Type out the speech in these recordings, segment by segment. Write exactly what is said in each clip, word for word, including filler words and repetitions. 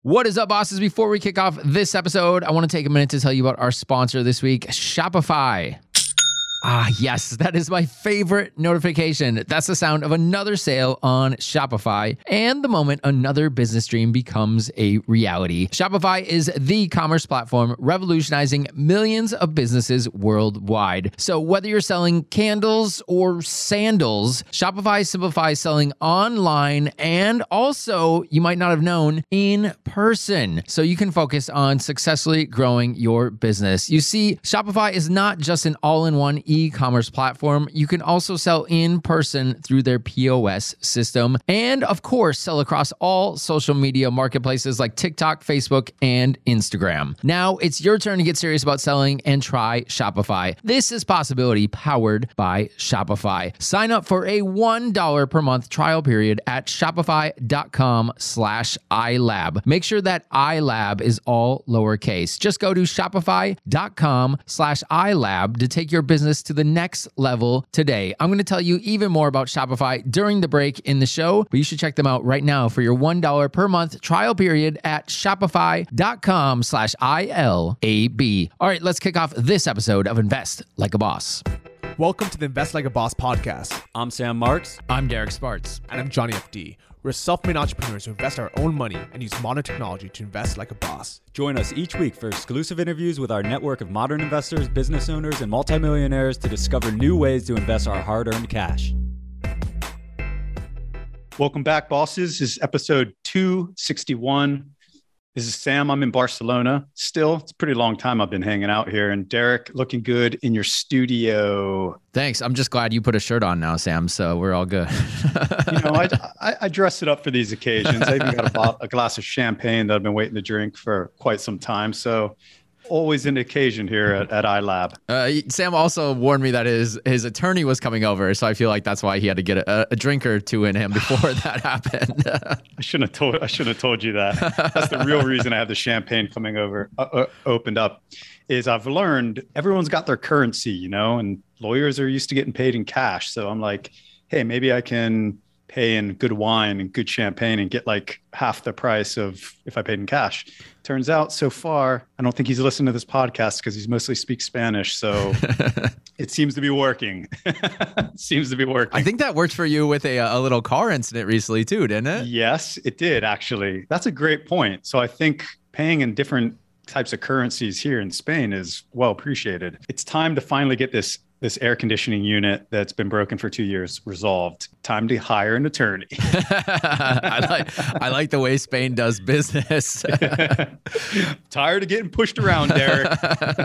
What is up, bosses? Before we kick off this episode, I want to take a minute to tell you about our sponsor this week, Shopify. Ah, yes, that is my favorite notification. That's the sound of another sale on Shopify and the moment another business dream becomes a reality. Shopify is the commerce platform revolutionizing millions of businesses worldwide. So whether you're selling candles or sandals, Shopify simplifies selling online and also, you might not have known, in person. So you can focus on successfully growing your business. You see, Shopify is not just an all-in-one e-commerce platform. You can also sell in person through their P O S system and, of course, sell across all social media marketplaces like TikTok, Facebook, and Instagram. Now it's your turn to get serious about selling and try Shopify. This is Possibility powered by Shopify. Sign up for a one dollar per month trial period at shopify.com slash iLab. Make sure that iLab is all lowercase. Just go to shopify.com slash iLab to take your business to the next level today. I'm going to tell you even more about Shopify during the break in the show, but you should check them out right now for your one dollar per month trial period at shopify.com slash I-L-A-B. All right, let's kick off this episode of Invest Like a Boss. Welcome to the Invest Like a Boss podcast. I'm Sam Marks. I'm Derek Sparts. And I'm Johnny F D. We're self-made entrepreneurs who invest our own money and use modern technology to invest like a boss. Join us each week for exclusive interviews with our network of modern investors, business owners, and multimillionaires to discover new ways to invest our hard-earned cash. Welcome back, bosses. This is episode two sixty-one. This is Sam. I'm in Barcelona still. It's a pretty long time I've been hanging out here. And Derek, looking good in your studio. Thanks. I'm just glad you put a shirt on now, Sam, so we're all good. you know, I, I, I dress it up for these occasions. I even got a, bo- a glass of champagne that I've been waiting to drink for quite some time. So always an occasion here at, at iLab. Uh, Sam also warned me that his his attorney was coming over, so I feel like that's why he had to get a, a drink or two in him before that happened. I shouldn't have told I shouldn't have told you that. That's the real reason I have the champagne coming over uh, uh, opened up. Is I've learned everyone's got their currency, you know, and lawyers are used to getting paid in cash. So I'm like, hey, maybe I can pay in good wine and good champagne and get like half the price of if I paid in cash. Turns out so far, I don't think he's listened to this podcast because he's mostly speaks Spanish. So it seems to be working. It seems to be working. I think that worked for you with a, a little car incident recently too, didn't it? Yes, it did actually. That's a great point. So I think paying in different types of currencies here in Spain is well appreciated. It's time to finally get this this air conditioning unit that's been broken for two years resolved. Time to hire an attorney. I like I like the way Spain does business. Tired of getting pushed around, Derek.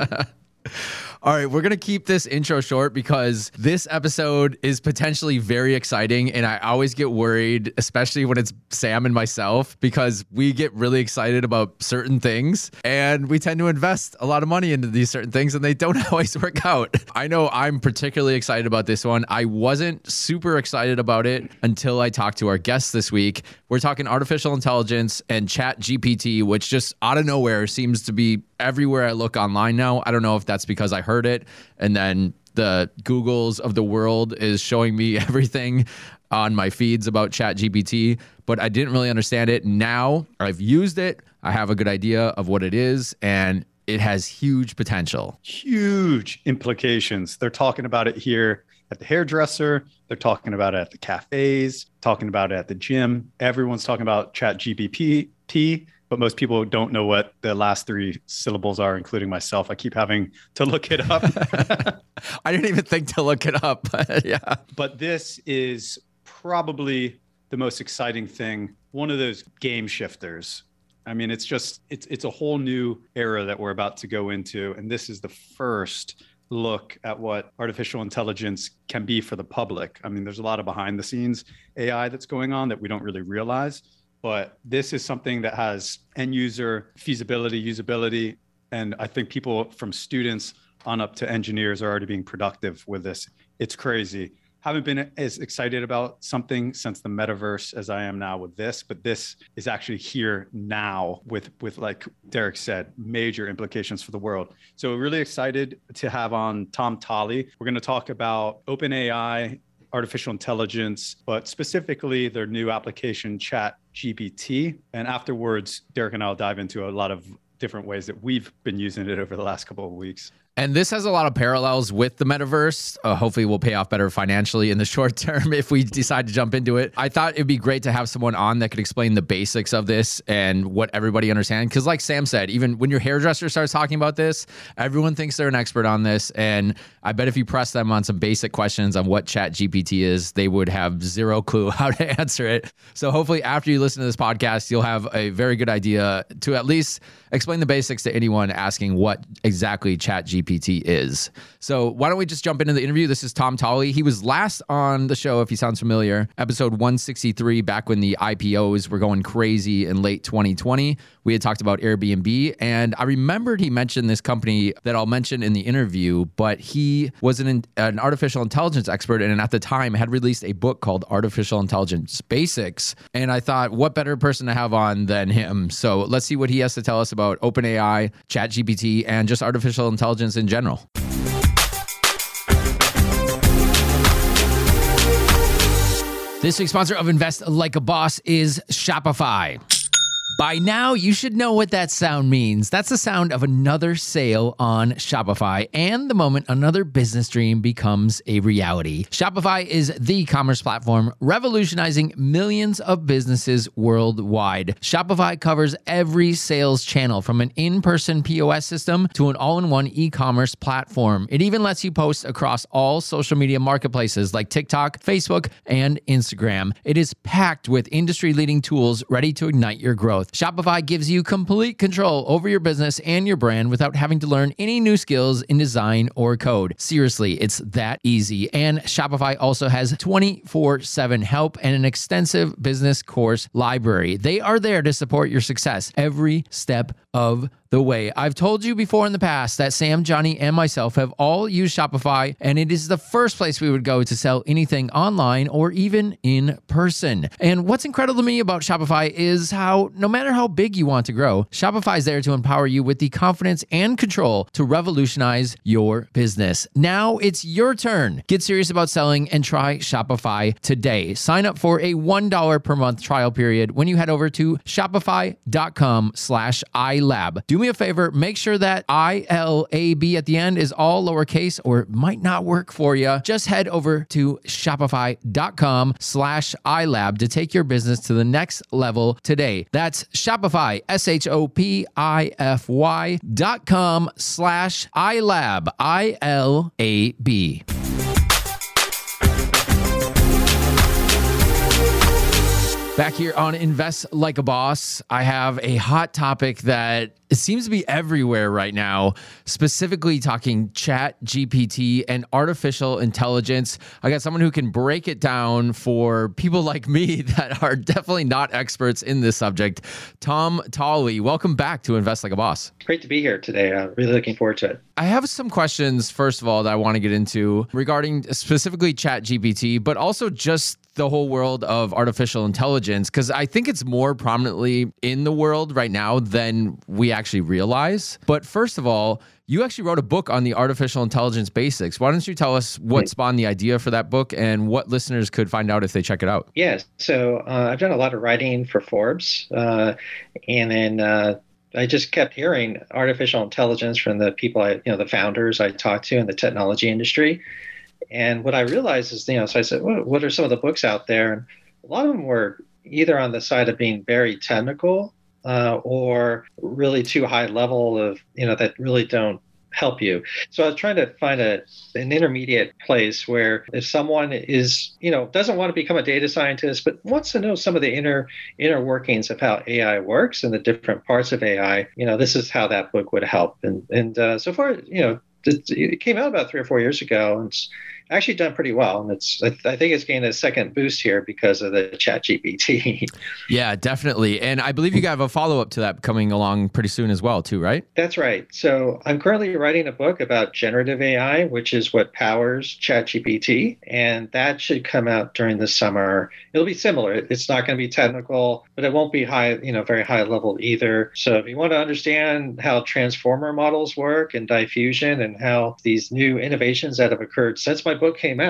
All right, we're going to keep this intro short because this episode is potentially very exciting. And I always get worried, especially when it's Sam and myself, because we get really excited about certain things and we tend to invest a lot of money into these certain things and they don't always work out. I know I'm particularly excited about this one. I wasn't super excited about it until I talked to our guests this week. We're talking artificial intelligence and Chat G P T, which just out of nowhere seems to be everywhere I look online now. I don't know if that's because I heard it and then the Googles of the world is showing me everything on my feeds about Chat G P T, but I didn't really understand it. Now I've used it. I have a good idea of what it is and it has huge potential. Huge implications. They're talking about it here at the hairdresser. They're talking about it at the cafes, talking about it at the gym. Everyone's talking about Chat G P T. But most people don't know what the last three syllables are, including myself. I keep having to look it up. I didn't even think to look it up. Yeah. But this is probably the most exciting thing. One of those game shifters. I mean, it's just, it's it's a whole new era that we're about to go into. And this is the first look at what artificial intelligence can be for the public. I mean, there's a lot of behind the scenes A I that's going on that we don't really realize. But this is something that has end user feasibility, usability. And I think people from students on up to engineers are already being productive with this. It's crazy. Haven't been as excited about something since the metaverse as I am now with this, but this is actually here now with, with like Derek said, major implications for the world. So really excited to have on Tom Talley. We're going to talk about OpenAI artificial intelligence, but specifically their new application, Chat G P T. And afterwards, Derek and I will dive into a lot of different ways that we've been using it over the last couple of weeks. And this has a lot of parallels with the metaverse. Uh, hopefully we'll pay off better financially in the short term if we decide to jump into it. I thought it'd be great to have someone on that could explain the basics of this and what everybody understands. Because like Sam said, even when your hairdresser starts talking about this, everyone thinks they're an expert on this. And I bet if you press them on some basic questions on what Chat G P T is, they would have zero clue how to answer it. So hopefully after you listen to this podcast, you'll have a very good idea to at least explain the basics to anyone asking what exactly Chat G P T is. So why don't we just jump into the interview? This is Tom Tolley. He was last on the show, if he sounds familiar, episode one sixty-three, back when the I P Os were going crazy in late twenty twenty. We had talked about Airbnb, and I remembered he mentioned this company that I'll mention in the interview, but he was an, an artificial intelligence expert, and at the time had released a book called Artificial Intelligence Basics. And I thought, what better person to have on than him? So let's see what he has to tell us about OpenAI, ChatGPT, and just artificial intelligence in general. This week's sponsor of Invest Like a Boss is Shopify. By now, you should know what that sound means. That's the sound of another sale on Shopify and the moment another business dream becomes a reality. Shopify is the commerce platform revolutionizing millions of businesses worldwide. Shopify covers every sales channel from an in-person P O S system to an all-in-one e-commerce platform. It even lets you post across all social media marketplaces like TikTok, Facebook, and Instagram. It is packed with industry-leading tools ready to ignite your growth. Shopify gives you complete control over your business and your brand without having to learn any new skills in design or code. Seriously, it's that easy. And Shopify also has twenty-four seven help and an extensive business course library. They are there to support your success every step of the way. I've told you before in the past that Sam, Johnny, and myself have all used Shopify, and it is the first place we would go to sell anything online or even in person. And what's incredible to me about Shopify is how no matter how big you want to grow, Shopify is there to empower you with the confidence and control to revolutionize your business. Now it's your turn. Get serious about selling and try Shopify today. Sign up for a one dollar per month trial period when you head over to shopify.com slash iLab. Do me a favor, make sure that I L A B at the end is all lowercase or it might not work for you. Just head over to shopify.com slash iLab to take your business to the next level today. That's Shopify, S H O P I F Y dot com slash iLab, I L A B. Back here on Invest Like a Boss, I have a hot topic that it seems to be everywhere right now, specifically talking Chat G P T and artificial intelligence. I got someone who can break it down for people like me that are definitely not experts in this subject. Tom Tolley, welcome back to Invest Like a Boss. Great to be here today. I'm really looking forward to it. I have some questions, first of all, that I want to get into regarding specifically Chat G P T, but also just the whole world of artificial intelligence, because I think it's more prominently in the world right now than we actually realize. But first of all, you actually wrote a book on the artificial intelligence basics. Why don't you tell us what spawned the idea for that book and what listeners could find out if they check it out? Yes. So uh, I've done a lot of writing for Forbes, uh, and then uh, I just kept hearing artificial intelligence from the people I, you know, the founders I talked to in the technology industry. And what I realized is, you know, so I said, what, what are some of the books out there? And a lot of them were either on the side of being very technical uh, or really too high level of, you know, that really don't help you. So I was trying to find a an intermediate place where if someone is, you know, doesn't want to become a data scientist, but wants to know some of the inner inner workings of how A I works and the different parts of A I, you know, this is how that book would help. And and uh, so far, you know, it came out about three or four years ago, and it's actually done pretty well. And it's, I, th- I think it's gained a second boost here because of the Chat G P T. Yeah, definitely. And I believe you have a follow-up to that coming along pretty soon as well, too, right? That's right. So I'm currently writing a book about generative A I, which is what powers Chat G P T. And that should come out during the summer. It'll be similar. It's not going to be technical, but it won't be high, you know, very high level either. So if you want to understand how transformer models work and diffusion and how these new innovations that have occurred since my book came out,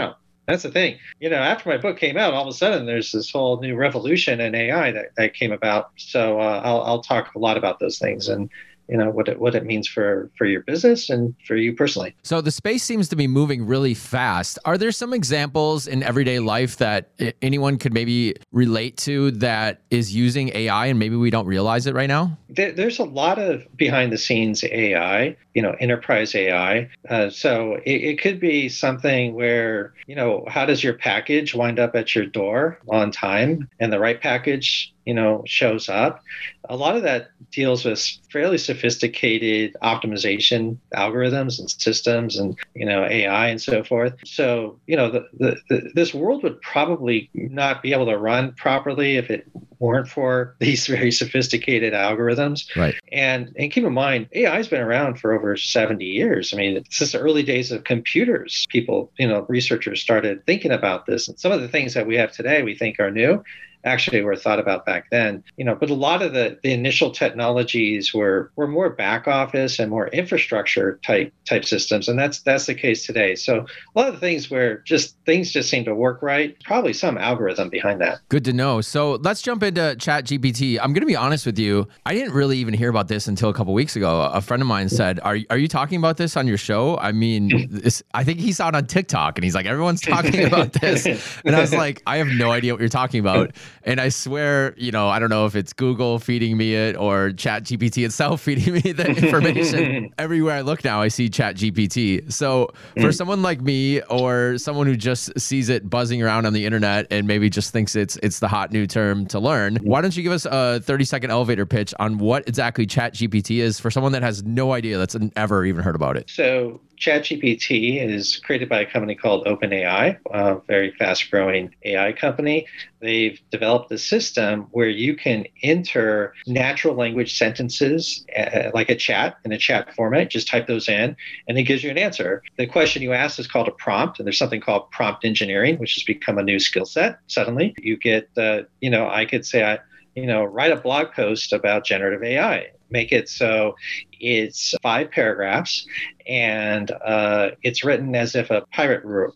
That's the thing. You know, after my book came out, all of a sudden there's this whole new revolution in A I that, that came about. So uh, I'll, I'll talk a lot about those things and, you know, what it, what it means for, for your business and for you personally. So the space seems to be moving really fast. Are there some examples in everyday life that anyone could maybe relate to that is using A I and maybe we don't realize it right now? There, there's a lot of behind the scenes A I, you know, enterprise A I. Uh, so it, it could be something where, you know, how does your package wind up at your door on time and the right package, you know, shows up? A lot of that deals with fairly sophisticated optimization algorithms and systems and, you know, A I and so forth. So, you know, the, the, the, this world would probably not be able to run properly if it weren't for these very sophisticated algorithms. Right. And and keep in mind, A I has been around for over seventy years. I mean, since the early days of computers, people, you know, researchers started thinking about this. And some of the things that we have today we think are new actually were thought about back then. You know, but a lot of the, the initial technologies were were more back office and more infrastructure type type systems. And that's that's the case today. So a lot of the things where just things just seem to work right, probably some algorithm behind that. Good to know. So let's jump into ChatGPT. I'm going to be honest with you. I didn't really even hear about this until a couple weeks ago. A friend of mine said, are, are you talking about this on your show? I mean, this, I think he saw it on TikTok and he's like, everyone's talking about this. And I was like, I have no idea what you're talking about. And I swear, you know, I don't know if it's Google feeding me it or ChatGPT itself feeding me the information. Everywhere I look now, I see ChatGPT. So for someone like me or someone who just sees it buzzing around on the internet and maybe just thinks it's it's the hot new term to learn, why don't you give us a thirty second elevator pitch on what exactly ChatGPT is for someone that has no idea, that's ever even heard about it? So ChatGPT is created by a company called OpenAI, a very fast-growing A I company. They've developed a system where you can enter natural language sentences uh, like a chat in a chat format. Just type those in, and it gives you an answer. The question you ask is called a prompt, and there's something called prompt engineering, which has become a new skill set. Suddenly, you get, uh, you know, I could say, I, you know, write a blog post about generative A I. Make it so it's five paragraphs and uh, it's written as if a pirate wrote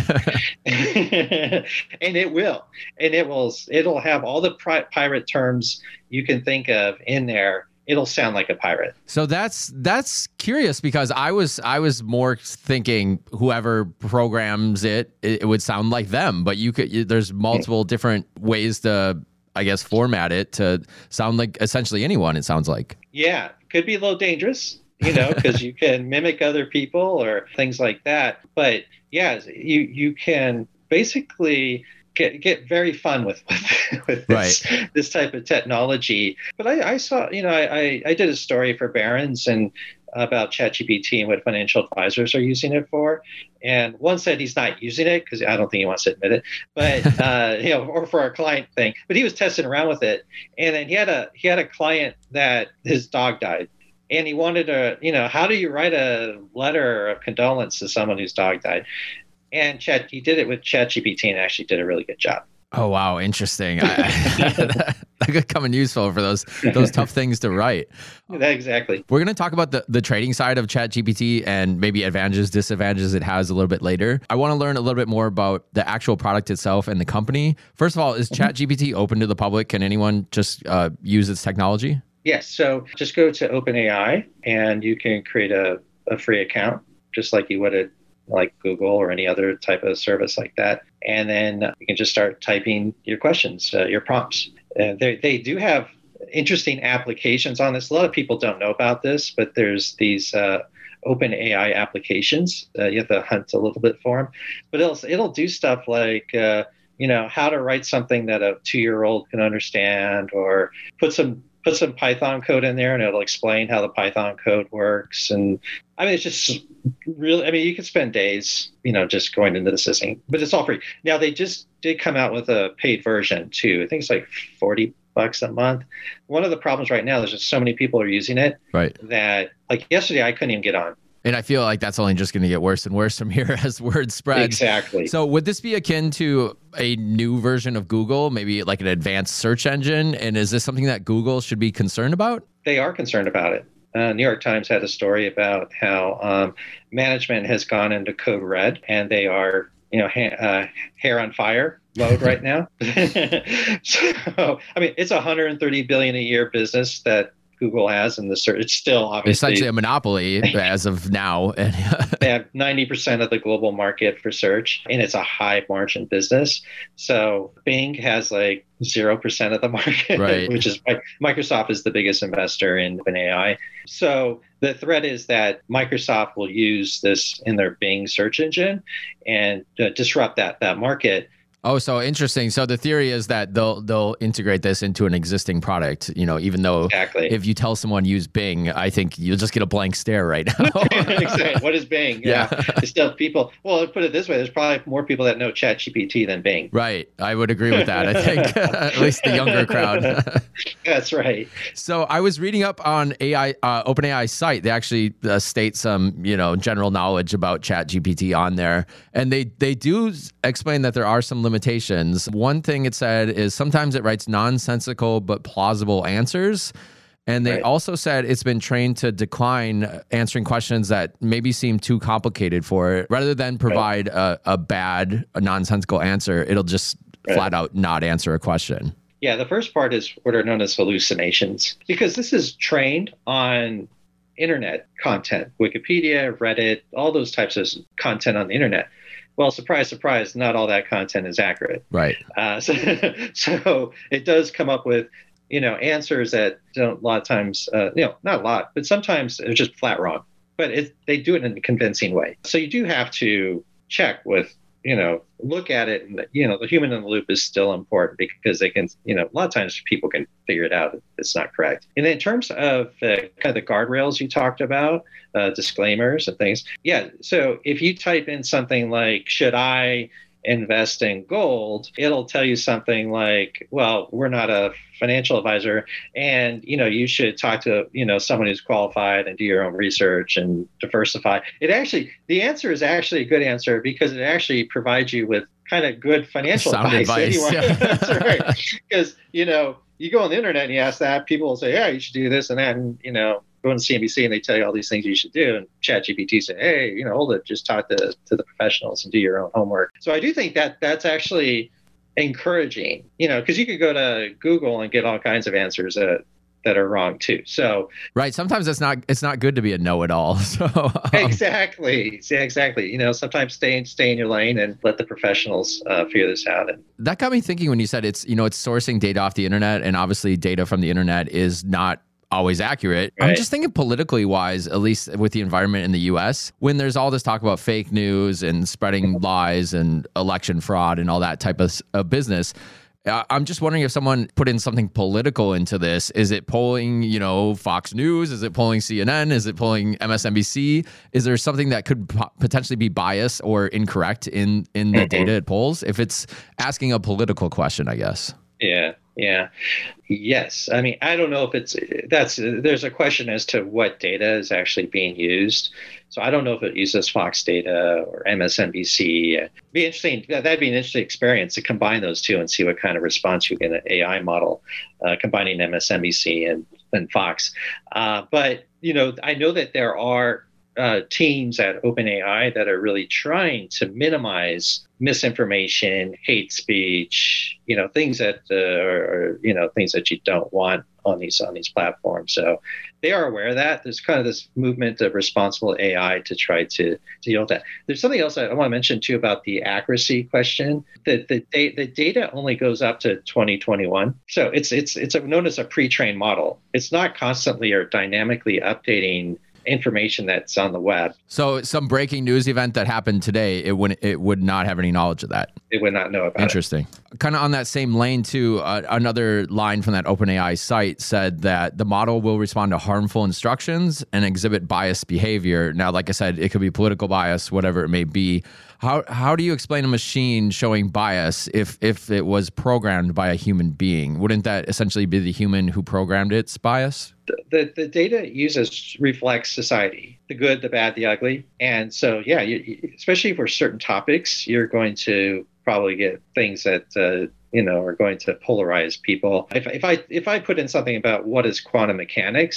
it. And it will. And it will, it'll have all the pri- pirate terms you can think of in there. It'll sound like a pirate. So that's that's curious because I was I was more thinking whoever programs it, it, it would sound like them. But you could you, there's multiple different ways to, I guess, format it to sound like essentially anyone, it sounds like. Yeah, could be a little dangerous, you know, because you can mimic other people or things like that. But yeah, you you can basically get get very fun with with, with this, right. this type of technology. But I, I saw, you know, I, I did a story for Barron's and about ChatGPT and what financial advisors are using it for. And one said he's not using it because I don't think he wants to admit it, but uh, you know, or for our client thing. But he was testing around with it, and then he had a he had a client that his dog died, and he wanted to, you know, how do you write a letter of condolence to someone whose dog died? And Chat he did it with ChatGPT and actually did a really good job. Oh, wow. Interesting. I, that could come in useful for those those tough things to write. Exactly. We're going to talk about the, the trading side of ChatGPT and maybe advantages, disadvantages it has a little bit later. I want to learn a little bit more about the actual product itself and the company. First of all, is ChatGPT open to the public? Can anyone just uh, use its technology? Yes. So just go to OpenAI and you can create a, a free account just like you would at like Google or any other type of service like that. And then you can just start typing your questions, uh, your prompts. Uh, they, they do have interesting applications on this. A lot of people don't know about this, but there's these uh, OpenAI applications. Uh, you have to hunt a little bit for them. But it'll, it'll do stuff like, uh, you know, how to write something that a two-year-old can understand, or put some put some Python code in there and it'll explain how the Python code works. And I mean, it's just really, I mean, you could spend days, you know, just going into the system, but it's all free. Now, they just did come out with a paid version too. I think it's like forty bucks a month. One of the problems right now, there's just so many people are using it, right, that like yesterday, I couldn't even get on. And I feel like that's only just going to get worse and worse from here as word spreads. Exactly. So would this be akin to a new version of Google, maybe like an advanced search engine? And is this something that Google should be concerned about? They are concerned about it. Uh, New York Times had a story about how um, management has gone into code red and they are you know, ha- uh, hair on fire mode right now. So, I mean, it's a one hundred thirty billion a year business that Google has, and the search, it's still obviously essentially a monopoly as of now. They have ninety percent of the global market for search, and it's a high margin business. So Bing has like zero percent of the market, right. which is why Microsoft is the biggest investor in OpenAI. So the threat is that Microsoft will use this in their Bing search engine and uh, disrupt that that market. Oh, so interesting. So the theory is that they'll they'll integrate this into an existing product, you know, even though exactly. if you tell someone use Bing, I think you'll just get a blank stare right now. Exactly. What is Bing? Yeah. yeah. Still people, well, put it this way, there's probably more people that know ChatGPT than Bing. Right. I would agree with that. I think at least the younger crowd. That's right. So I was reading up on A I, uh, OpenAI's site. They actually uh, state some, you know, general knowledge about ChatGPT on there. And they, they do explain that there are some limitations. One thing it said is sometimes it writes nonsensical but plausible answers. And they right. also said it's been trained to decline answering questions that maybe seem too complicated for it. Rather than provide right. a, a bad, a nonsensical answer, it'll just right. flat out not answer a question. Yeah, the first part is what are known as hallucinations, because this is trained on internet content, Wikipedia, Reddit, all those types of content on the internet. Well, surprise, surprise, not all that content is accurate. Right. Uh, so, so it does come up with, you know, answers that don't a lot of times, uh, you know, not a lot, but sometimes they're just flat wrong. But it, they do it in a convincing way. So you do have to check with, you know, look at it, and you know, the human in the loop is still important because they can, you know, a lot of times people can figure it out if it's not correct. And in terms of uh, kind of the guardrails you talked about, uh, disclaimers and things, yeah. So if you type in something like, should I invest in gold, it'll tell you something like, well, we're not a financial advisor, and you know, you should talk to, you know, someone who's qualified and do your own research and diversify. It actually, the answer is actually a good answer because it actually provides you with kind of good financial Sound advice. advice. Yeah. That's right. Because, you know, you go on the internet and you ask that, people will say, yeah, you should do this and that, and you know, go on C N B C and they tell you all these things you should do. And ChatGPT say, hey, you know, hold it, just talk to, to the professionals and do your own homework. So I do think that that's actually encouraging, you know, because you could go to Google and get all kinds of answers that, that are wrong too. So right. Sometimes it's not it's not good to be a know-it-all. So um, exactly. Yeah, exactly. You know, sometimes stay in stay in your lane and let the professionals uh, figure this out. And that got me thinking when you said it's, you know, it's sourcing data off the internet, and obviously data from the internet is not always accurate. Right. I'm just thinking politically wise, at least with the environment in the U S, when there's all this talk about fake news and spreading lies and election fraud and all that type of, of business. Uh, I'm just wondering if someone put in something political into this. Is it polling, you know, Fox News? Is it polling C N N? Is it polling M S N B C? Is there something that could po- potentially be biased or incorrect in, in the mm-hmm. data it polls? If it's asking a political question, I guess. Yeah. Yeah. Yes. I mean, I don't know if it's, that's, there's a question as to what data is actually being used. So I don't know if it uses Fox data or M S N B C. It'd be interesting. That'd be an interesting experience to combine those two and see what kind of response you get in an A I model, uh, combining M S N B C and, and Fox. Uh, but, you know, I know that there are uh, teams at OpenAI that are really trying to minimize misinformation, hate speech, you know, things that uh, are, you know, things that you don't want on these on these platforms. So they are aware of that. There's kind of this movement of responsible A I to try to, to deal with that. There's something else I want to mention too about the accuracy question. The the, the data only goes up to twenty twenty-one. So it's it's it's known as a pre-trained model. It's not constantly or dynamically updating information that's on the web. So some breaking news event that happened today, it would it would not have any knowledge of that. It would not know about Interesting. it. Kind of on that same lane too, uh, another line from that OpenAI site said that the model will respond to harmful instructions and exhibit biased behavior. Now, like I said, it could be political bias, whatever it may be. How how do you explain a machine showing bias if if it was programmed by a human being? Wouldn't that essentially be the human who programmed its bias? The, the data it uses reflects society, the good, the bad, the ugly. And so, yeah, you, especially for certain topics, you're going to probably get things that, uh, you know, are going to polarize people. If, if I if I put in something about what is quantum mechanics, it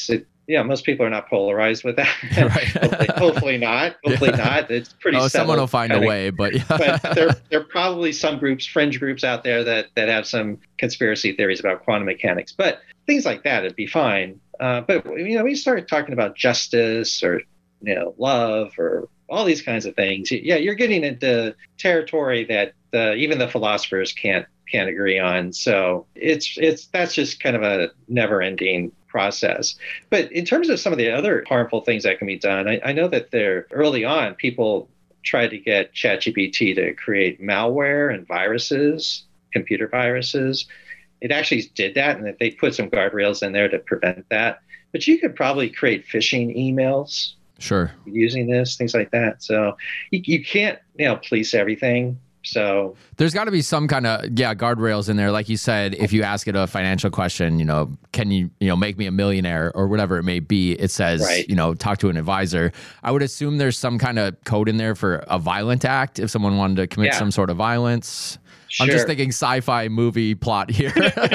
yeah, most people are not polarized with that. Right. hopefully, hopefully not. Hopefully Yeah. not. It's pretty. Oh, someone settled, will find kinda, a way, but yeah. but there, there are probably some groups, fringe groups out there that that have some conspiracy theories about quantum mechanics. But things like that would be fine. Uh, but you know, we start talking about justice or you know, love or all these kinds of things. Yeah, you're getting into territory that uh, even the philosophers can't can't agree on. So it's it's that's just kind of a never-ending process. But in terms of some of the other harmful things that can be done, I, I know that there early on people tried to get ChatGPT to create malware and viruses, computer viruses. It actually did that, and that they put some guardrails in there to prevent that. But you could probably create phishing emails. Sure. Using this, things like that. So you, you can't, you know, police everything. So there's got to be some kind of, yeah, guardrails in there. Like you said, if you ask it a financial question, you know, can you, you know, make me a millionaire or whatever it may be, it says, right. you know, talk to an advisor. I would assume there's some kind of code in there for a violent act if someone wanted to commit yeah. some sort of violence. Sure. I'm just thinking sci-fi movie plot here.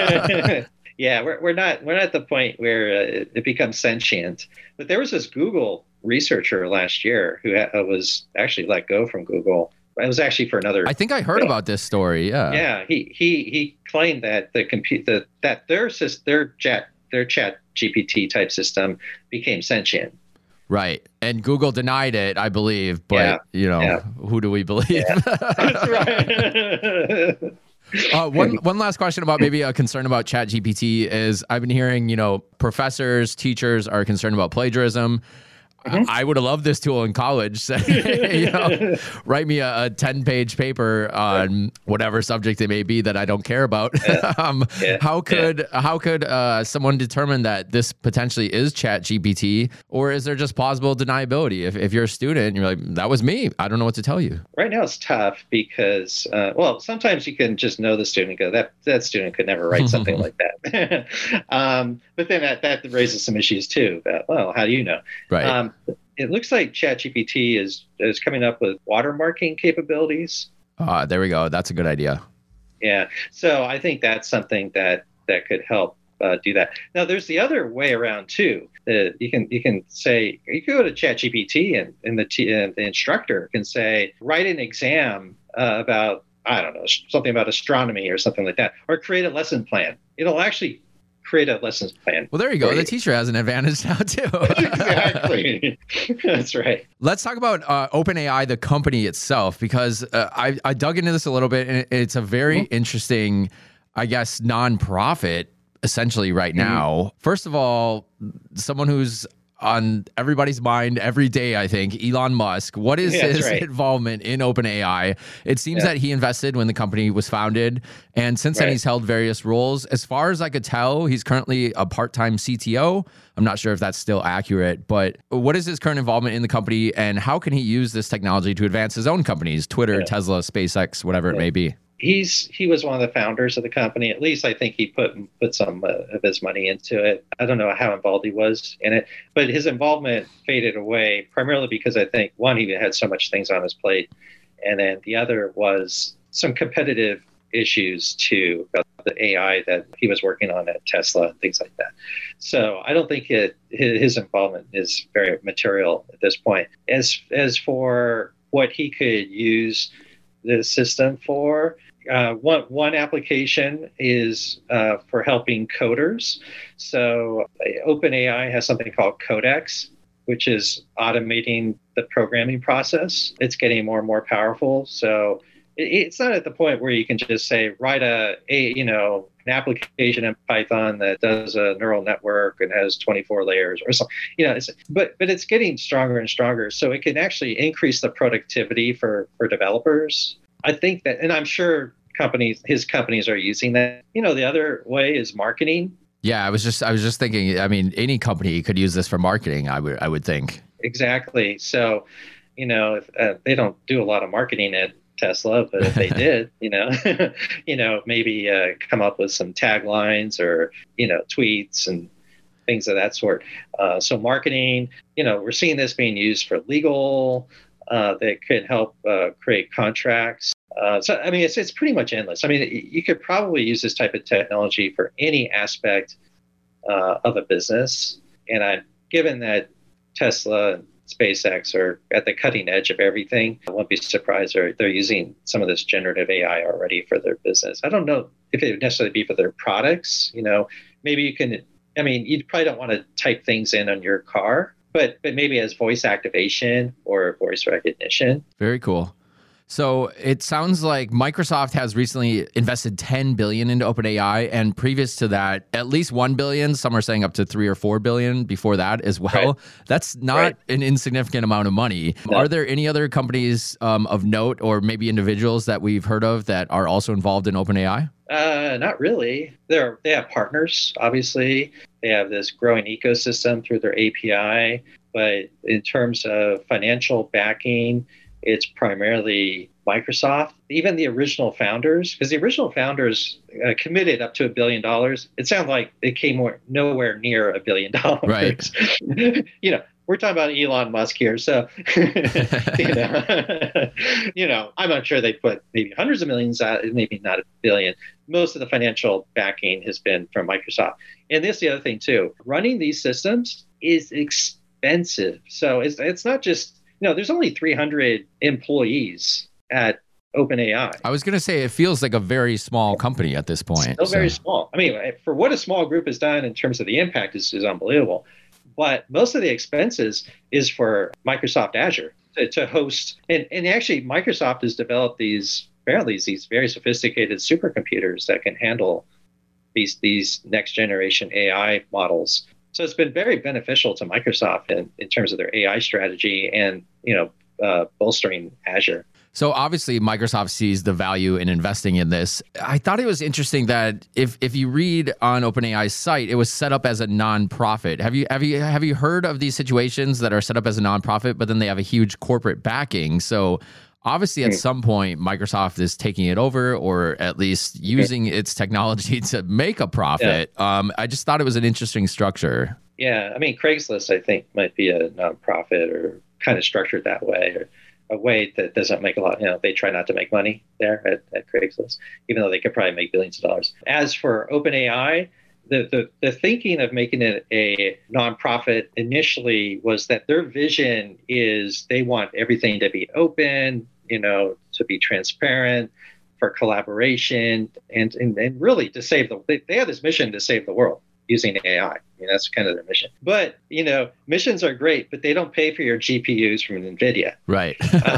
Yeah, we're we're not we're not at the point where uh, it, it becomes sentient. But there was this Google researcher last year who ha- was actually let go from Google. It was actually for another. I think I heard thing. about this story. Yeah. Yeah, he he he claimed that the compute the, that their sys- their chat their chat G P T type system became sentient. Right. And Google denied it, I believe. But, yeah. you know, yeah. who do we believe? Yeah. That's right. uh, one one last question about maybe a concern about ChatGPT is I've been hearing, you know, professors, teachers are concerned about plagiarism. Mm-hmm. I would have loved this tool in college. you know, write me a, a ten-page paper on whatever subject it may be that I don't care about. Yeah. um, yeah. How could yeah. how could uh, someone determine that this potentially is ChatGPT, or is there just plausible deniability? If if you're a student, you're like, that was me. I don't know what to tell you. Right now it's tough because, uh, well, sometimes you can just know the student and go, that that student could never write something like that. um, but then that, that raises some issues too. About, well, how do you know? Right. Um, it looks like ChatGPT is is coming up with watermarking capabilities. Uh, there we go. That's a good idea. Yeah. So I think that's something that that could help uh, do that. Now, there's the other way around too. Uh, you can you can say you can go to ChatGPT and and the t- and the instructor can say write an exam uh, about I don't know something about astronomy or something like that, or create a lesson plan. It'll actually create a lessons plan. Well, there you go. The teacher has an advantage now too. Exactly. That's right. Let's talk about uh, OpenAI, the company itself, because uh, I, I dug into this a little bit, and it's a very mm-hmm. interesting, I guess, nonprofit essentially right mm-hmm. now. First of all, someone who's on everybody's mind every day, I think, Elon Musk. What is yeah, his right. involvement in OpenAI? It seems yeah. that he invested when the company was founded, and since right. then he's held various roles. As far as I could tell, he's currently a part-time C T O. I'm not sure if that's still accurate, but what is his current involvement in the company, and how can he use this technology to advance his own companies, Twitter, yeah. Tesla, SpaceX, whatever yeah. it may be? He's he was one of the founders of the company. At least I think he put put some uh, of his money into it. I don't know how involved he was in it, but his involvement faded away primarily because I think one, he had so much things on his plate, and then the other was some competitive issues too about the A I that he was working on at Tesla and things like that. So I don't think it, his involvement is very material at this point. As as for what he could use the system for. Uh, one one application is uh, for helping coders. So uh, OpenAI has something called Codex, which is automating the programming process. It's getting more and more powerful. So it, it's not at the point where you can just say write a, a you know an application in Python that does a neural network and has twenty-four layers or something. You know, it's, but but it's getting stronger and stronger. So it can actually increase the productivity for for developers. I think that, and I'm sure companies, his companies are using that. You know, the other way is marketing. Yeah, I was just, I was just thinking. I mean, any company could use this for marketing. I would, I would think. Exactly. So, you know, if, uh, they don't do a lot of marketing at Tesla, but if they did, you know, you know, maybe uh, come up with some taglines or you know, tweets and things of that sort. Uh, so marketing. You know, we're seeing this being used for legal. Uh, that could help uh, create contracts. Uh, so, I mean, it's it's pretty much endless. I mean, you could probably use this type of technology for any aspect uh, of a business. And I given that Tesla and SpaceX are at the cutting edge of everything, I won't be surprised they're, they're using some of this generative A I already for their business. I don't know if it would necessarily be for their products. You know, maybe you can, I mean, you probably don't want to type things in on your car, but but maybe as voice activation or voice recognition. Very cool. So it sounds like Microsoft has recently invested ten billion dollars into OpenAI, and previous to that, at least one billion dollars, some are saying up to three or four billion dollars before that as well. Right. That's not right. an insignificant amount of money. No. Are there any other companies um, of note or maybe individuals that we've heard of that are also involved in OpenAI? Uh, not really. They're, they have partners, obviously. They have this growing ecosystem through their A P I. But in terms of financial backing, it's primarily Microsoft. Even the original founders, because the original founders uh, committed up to a billion dollars. It sounds like it came nowhere near a billion dollars. Right. You know, we're talking about Elon Musk here. So, you know, you know, I'm not sure they put maybe hundreds of millions out, maybe not a billion. Most of the financial backing has been from Microsoft. And this is the other thing too. Running these systems is expensive. So it's it's not just, you know, there's only three hundred employees at OpenAI. I was going to say, it feels like a very small company at this point. Still so. very small. I mean, for what a small group has done in terms of the impact is, is unbelievable. But most of the expenses is for Microsoft Azure to, to host. And, and actually, Microsoft has developed these, apparently, these very sophisticated supercomputers that can handle these, these next generation A I models. So it's been very beneficial to Microsoft in, in terms of their A I strategy and, you know, uh, bolstering Azure. So obviously Microsoft sees the value in investing in this. I thought it was interesting that if if you read on OpenAI's site, it was set up as a nonprofit. Have you have you have you heard of these situations that are set up as a nonprofit, but then they have a huge corporate backing? So obviously at some point Microsoft is taking it over, or at least using its technology to make a profit. Yeah. Um, I just thought it was an interesting structure. Yeah, I mean, Craigslist, I think, might be a nonprofit or kind of structured that way, or a way that doesn't make a lot, you know, they try not to make money there at, at Craigslist, even though they could probably make billions of dollars. As for OpenAI, the, the, the thinking of making it a nonprofit initially was that their vision is they want everything to be open, you know, to be transparent, for collaboration, and, and, and really to save the, they, they have this mission to save the world using A I. I mean, that's kind of their mission. But, you know, missions are great, but they don't pay for your G P Us from NVIDIA. Right.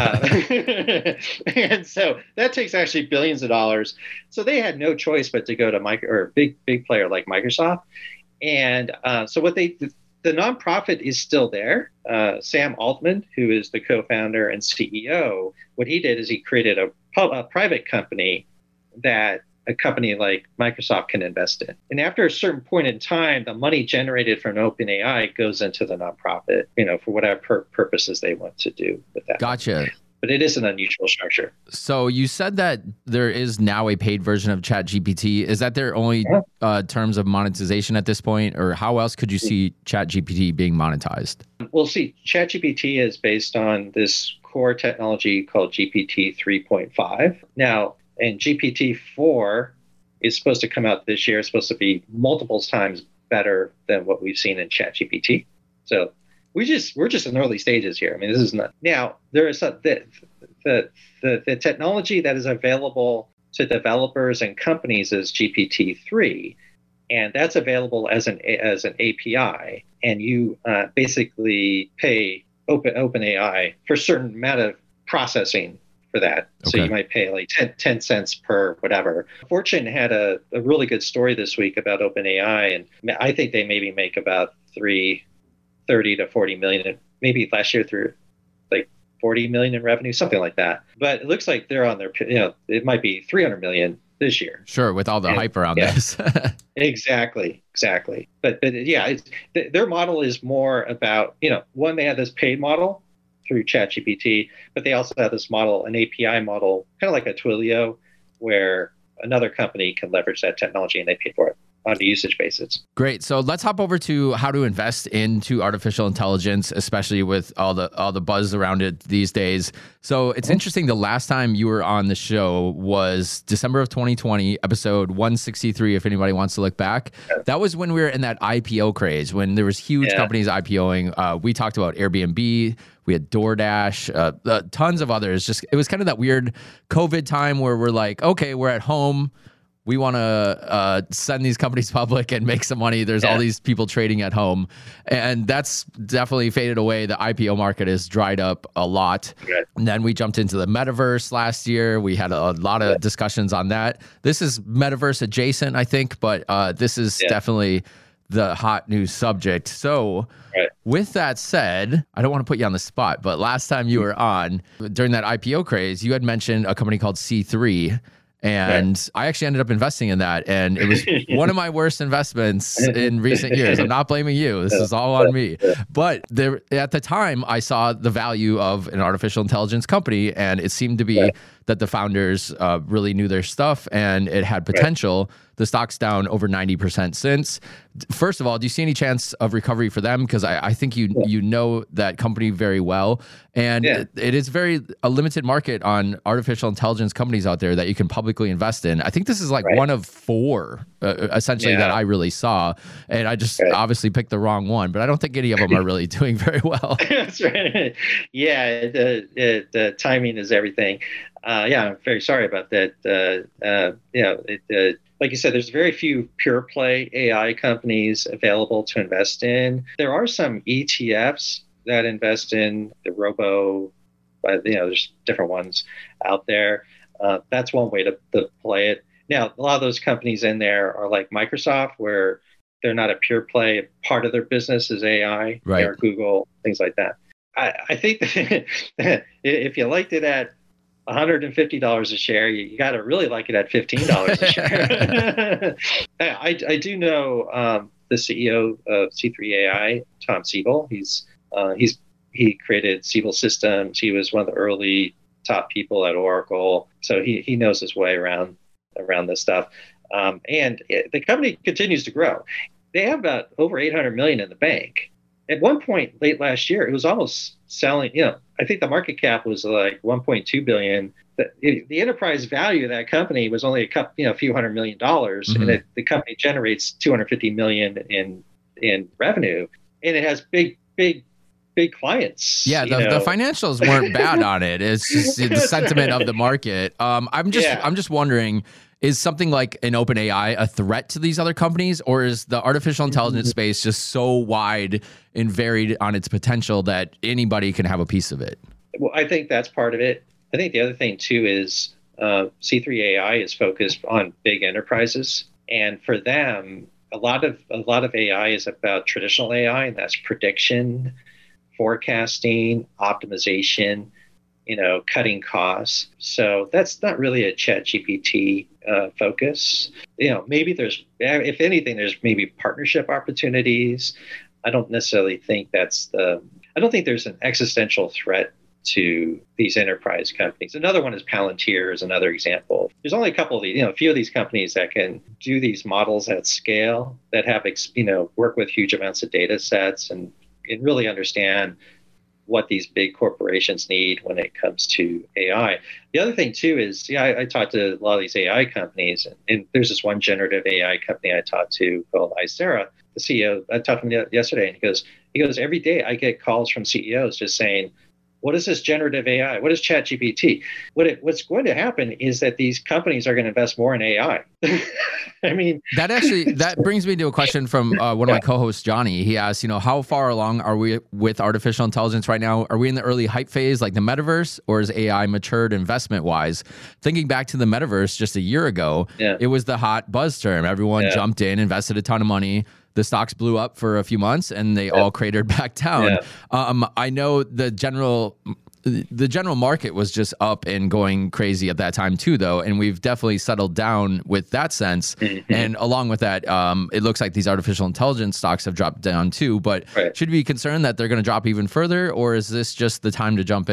uh, and so that takes actually billions of dollars. So they had no choice but to go to micro or a big, big player like Microsoft. And uh, so what they, the, the nonprofit is still there. Uh, Sam Altman, who is the co-founder and C E O, what he did is he created a, pub, a private company that a company like Microsoft can invest in. And after a certain point in time, the money generated from OpenAI goes into the nonprofit, you know, for whatever pur- purposes they want to do with that. Gotcha. But it is an unusual structure. So you said that there is now a paid version of ChatGPT. Is that their only yeah. uh, terms of monetization at this point? Or how else could you see ChatGPT being monetized? Well, see, ChatGPT is based on this core technology called G P T three point five. Now, and G P T four is supposed to come out this year. It's supposed to be multiple times better than what we've seen in ChatGPT. So we just we're just in early stages here. I mean, this is not now. There is a, the, the the the technology that is available to developers and companies is G P T three, and that's available as an as an A P I. And you uh, basically pay Open OpenAI for a certain amount of processing for that. So okay. You might pay like ten, ten cents per whatever. Fortune had a, a really good story this week about OpenAI, and I think they maybe make about three, thirty to forty million, maybe last year through like forty million in revenue, something like that. But it looks like they're on their, you know, it might be three hundred million this year. Sure, with all the and, hype around yeah, this. exactly, exactly. But, but yeah, it's, th- their model is more about, you know, one, they have this paid model through ChatGPT, but they also have this model, an A P I model, kind of like a Twilio, where another company can leverage that technology and they pay for it. on a usage basis. Great. So let's hop over to how to invest into artificial intelligence, especially with all the all the buzz around it these days. So it's interesting. The last time you were on the show was December of twenty twenty, episode one sixty-three. If anybody wants to look back, that was when we were in that I P O craze, when there was huge yeah. companies IPOing. Uh, we talked about Airbnb. We had DoorDash, uh, uh, tons of others. Just it was kind of that weird COVID time where we're like, okay, we're at home. We want to uh, send these companies public and make some money. There's yeah. all these people trading at home. And that's definitely faded away. The I P O market has dried up a lot. Right. And then we jumped into the metaverse last year. We had a, a lot of yeah. discussions on that. This is metaverse adjacent, I think, but uh, this is yeah. definitely the hot new subject. So right. with that said, I don't want to put you on the spot, but last time you were on, during that I P O craze, you had mentioned a company called C three. And yeah. I actually ended up investing in that. And it was one of my worst investments in recent years. I'm not blaming you. This is all on me. But there, at the time, I saw the value of an artificial intelligence company. And it seemed to be yeah. that the founders uh, really knew their stuff and it had potential. Right. The stock's down over ninety percent since. First of all, do you see any chance of recovery for them? Because I, I think you yeah. you know that company very well. And yeah. it, it is very a limited market on artificial intelligence companies out there that you can publicly invest in. I think this is like right. one of four, uh, essentially, yeah. that I really saw. And I just right. obviously picked the wrong one, but I don't think any of them are really doing very well. That's right. Yeah, the, the, the timing is everything. Uh, yeah, I'm very sorry about that. Uh, uh, you know, it, uh, like you said, there's very few pure play A I companies available to invest in. There are some E T Fs that invest in the robo, but you know, there's different ones out there. Uh, that's one way to, to play it. Now, a lot of those companies in there are like Microsoft, where they're not a pure play. Part of their business is A I, right. or Google, things like that. I, I think that if you liked it at one hundred fifty dollars a share, you, you got to really like it at fifteen dollars a share. I, I do know um, the C E O of C three A I, Tom Siebel. He's uh, he's he created Siebel Systems. He was one of the early top people at Oracle, so he he knows his way around around this stuff. Um, and it, the company continues to grow. They have about over eight hundred million in the bank. At one point late last year, it was almost selling, you know, I think the market cap was like one point two billion. The, the enterprise value of that company was only a couple, you know, a few hundred million dollars, mm-hmm. and it, the company generates two hundred fifty million in in revenue, and it has big, big, big clients. Yeah, the, the financials weren't bad on it. It's just the sentiment right. of the market. Um, I'm just, yeah. I'm just wondering. Is something like an OpenAI a threat to these other companies, or is the artificial intelligence space just so wide and varied on its potential that anybody can have a piece of it? Well, I think that's part of it. I think the other thing too is uh, C three A I is focused on big enterprises, and for them, a lot of a lot of A I is about traditional A I, and that's prediction, forecasting, optimization. You know, cutting costs. So that's not really a ChatGPT uh, focus. You know, maybe there's, if anything, there's maybe partnership opportunities. I don't necessarily think that's the, I don't think there's an existential threat to these enterprise companies. Another one is Palantir is another example. There's only a couple of these, you know, a few of these companies that can do these models at scale that have, you know, work with huge amounts of data sets and, and really understand what these big corporations need when it comes to A I. The other thing too is, yeah, I, I talked to a lot of these A I companies, and, and there's this one generative A I company I talked to called Icera. The C E O, I talked to him yesterday, and he goes, he goes, every day I get calls from C E Os just saying, what is this generative A I? What is ChatGPT? What it, what's going to happen is that these companies are going to invest more in A I. I mean, that actually that brings me to a question from uh, one of my co-hosts, Johnny. He asked, you know, how far along are we with artificial intelligence right now? Are we in the early hype phase, like the metaverse, or is A I matured investment-wise? Thinking back to the metaverse just a year ago, yeah. it was the hot buzz term. Everyone yeah. jumped in, invested a ton of money. The stocks blew up for a few months and they yeah. all cratered back down. Yeah. Um, I know the general the general market was just up and going crazy at that time too, though, and we've definitely settled down with that sense. Mm-hmm. And along with that, um, it looks like these artificial intelligence stocks have dropped down too. But right. should we be concerned that they're going to drop even further, or is this just the time to jump in?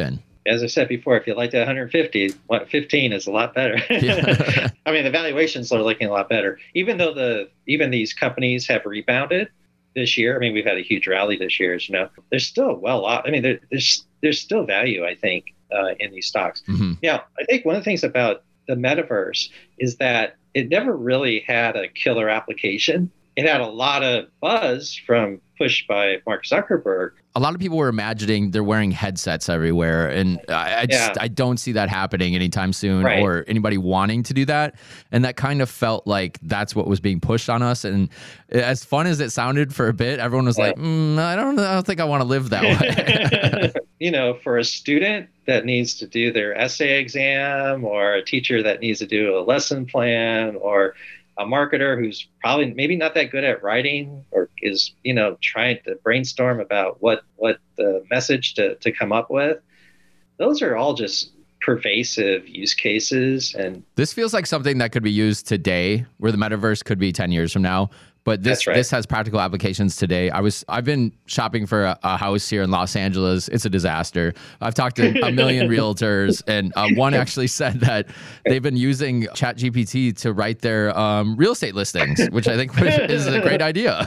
as I said before, if you liked at one hundred fifty, what fifteen is a lot better. Yeah. I mean, the valuations are looking a lot better, even though the even these companies have rebounded this year. I mean, we've had a huge rally this year, as you know. They're still well off. I mean, there, there's there's still value, I think, uh, in these stocks. Mm-hmm. Yeah, I think one of the things about the metaverse is that it never really had a killer application. It had a lot of buzz from push by Mark Zuckerberg. A lot of people were imagining they're wearing headsets everywhere, and I, I just Yeah. I don't see that happening anytime soon, Right. or anybody wanting to do that. And that kind of felt like that's what was being pushed on us. And as fun as it sounded for a bit, everyone was Yeah. like, mm, "I don't, I don't think I want to live that way." You know, for a student that needs to do their essay exam, or a teacher that needs to do a lesson plan, or a marketer who's probably maybe not that good at writing, or is, you know, trying to brainstorm about what, what the message to, to come up with. Those are all just pervasive use cases. And This feels like something that could be used today, where the metaverse could be ten years from now. But this That's right. this has practical applications today. I was I've been shopping for a, a house here in Los Angeles. It's a disaster. I've talked to a million realtors, and uh, one actually said that they've been using ChatGPT to write their um, real estate listings, which I think is a great idea.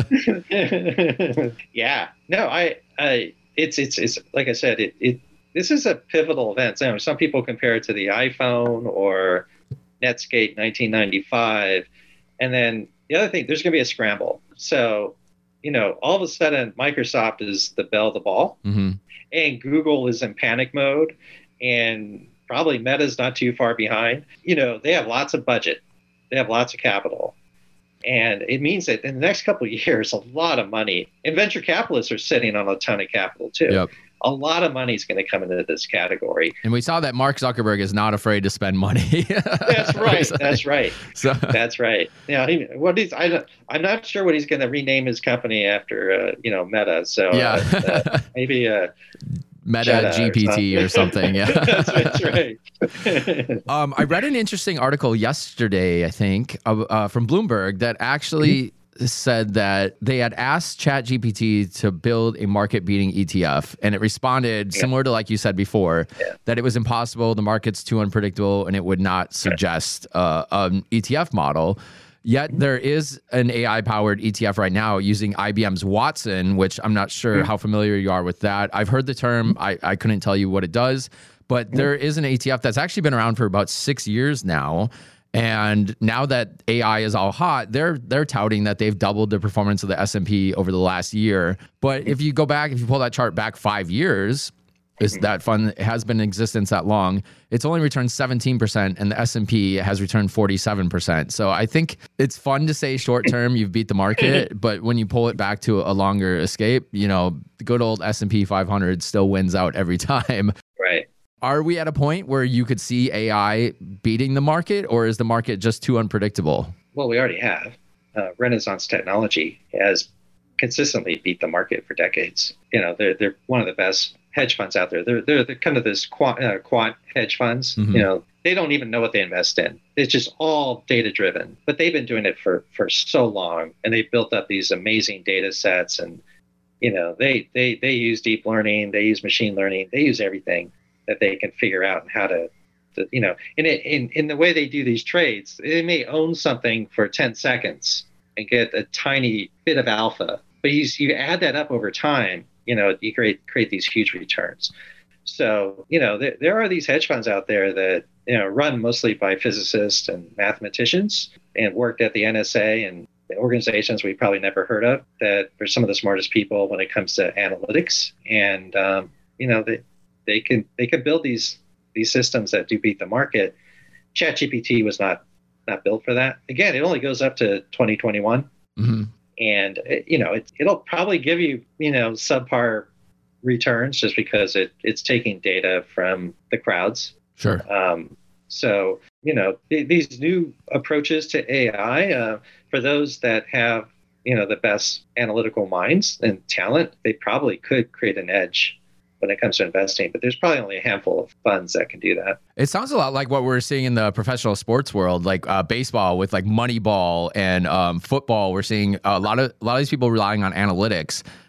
yeah, no, I, I, it's, it's, it's like I said, it, it, this is a pivotal event. So some people compare it to the iPhone or Netscape nineteen ninety-five. And then the other thing, there's going to be a scramble. So, you know, all of a sudden Microsoft is the belle of the ball, Mm-hmm. and Google is in panic mode, and probably Meta's not too far behind. You know, they have lots of budget. They have lots of capital. And it means that in the next couple of years, a lot of money, and venture capitalists are sitting on a ton of capital too. Yep. A lot of money is going to come into this category. And we saw that Mark Zuckerberg is not afraid to spend money. That's right. That's right. So That's right. Yeah. He, what he's, I, don't- I'm not sure what he's going to rename his company after, uh, you know, Meta. So uh, yeah, uh, maybe uh, Meta Jedi G P T or something. Yeah. that's, that's right. Um, I read an interesting article yesterday, I think, uh, uh, from Bloomberg that actually said that they had asked ChatGPT to build a market-beating E T F, and it responded Yeah. similar to like you said before, Yeah. that it was impossible, the market's too unpredictable, and it would not suggest uh, an E T F model. Yet there is an A I-powered E T F right now using I B M's Watson, which I'm not sure how familiar you are with that. I've heard the term. I, I couldn't tell you what it does. But there is an E T F that's actually been around for about six years now. And now that A I is all hot, they're they're touting that they've doubled the performance of the S and P over the last year. But if you go back, if you pull that chart back five years, is that fund has been in existence that long, it's only returned seventeen percent, and the S and P has returned forty-seven percent. So I think it's fun to say short term you've beat the market, but when you pull it back to a longer escape, you know, the good old S and P five hundred still wins out every time. Right. Are we at a point where you could see A I beating the market, or is the market just too unpredictable? Well, we already have. Uh, Renaissance Technology has consistently beat the market for decades. You know, they're they're one of the best hedge funds out there. They're they're, they're kind of this quant, uh, quant hedge funds. Mhm. You know, they don't even know what they invest in. It's just all data driven. But they've been doing it for for so long, and they built up these amazing data sets. And you know, they they they use deep learning, they use machine learning, they use everything that they can figure out and how to. to you know, in it, in in the way they do these trades, they may own something for ten seconds and get a tiny bit of alpha. But you, you add that up over time, you know, you create create these huge returns. So, you know, there, there are these hedge funds out there that, you know, run mostly by physicists and mathematicians and worked at the N S A and organizations we probably never heard of, that are some of the smartest people when it comes to analytics. And, um, you know, they, they can they can build these these systems that do beat the market. ChatGPT was not not built for that. Again, it only goes up to twenty twenty-one. Mm-hmm. And, it, you know, it, it'll probably give you, you know, subpar returns just because it, it's taking data from the crowds. Sure. Um, so, you know, th- these new approaches to A I, uh, for those that have, you know, the best analytical minds and talent, they probably could create an edge when it comes to investing, but there's probably only a handful of funds that can do that. It sounds a lot like what we're seeing in the professional sports world, like uh, baseball with like Moneyball, and um, football. We're seeing a lot of a lot of these people relying on analytics.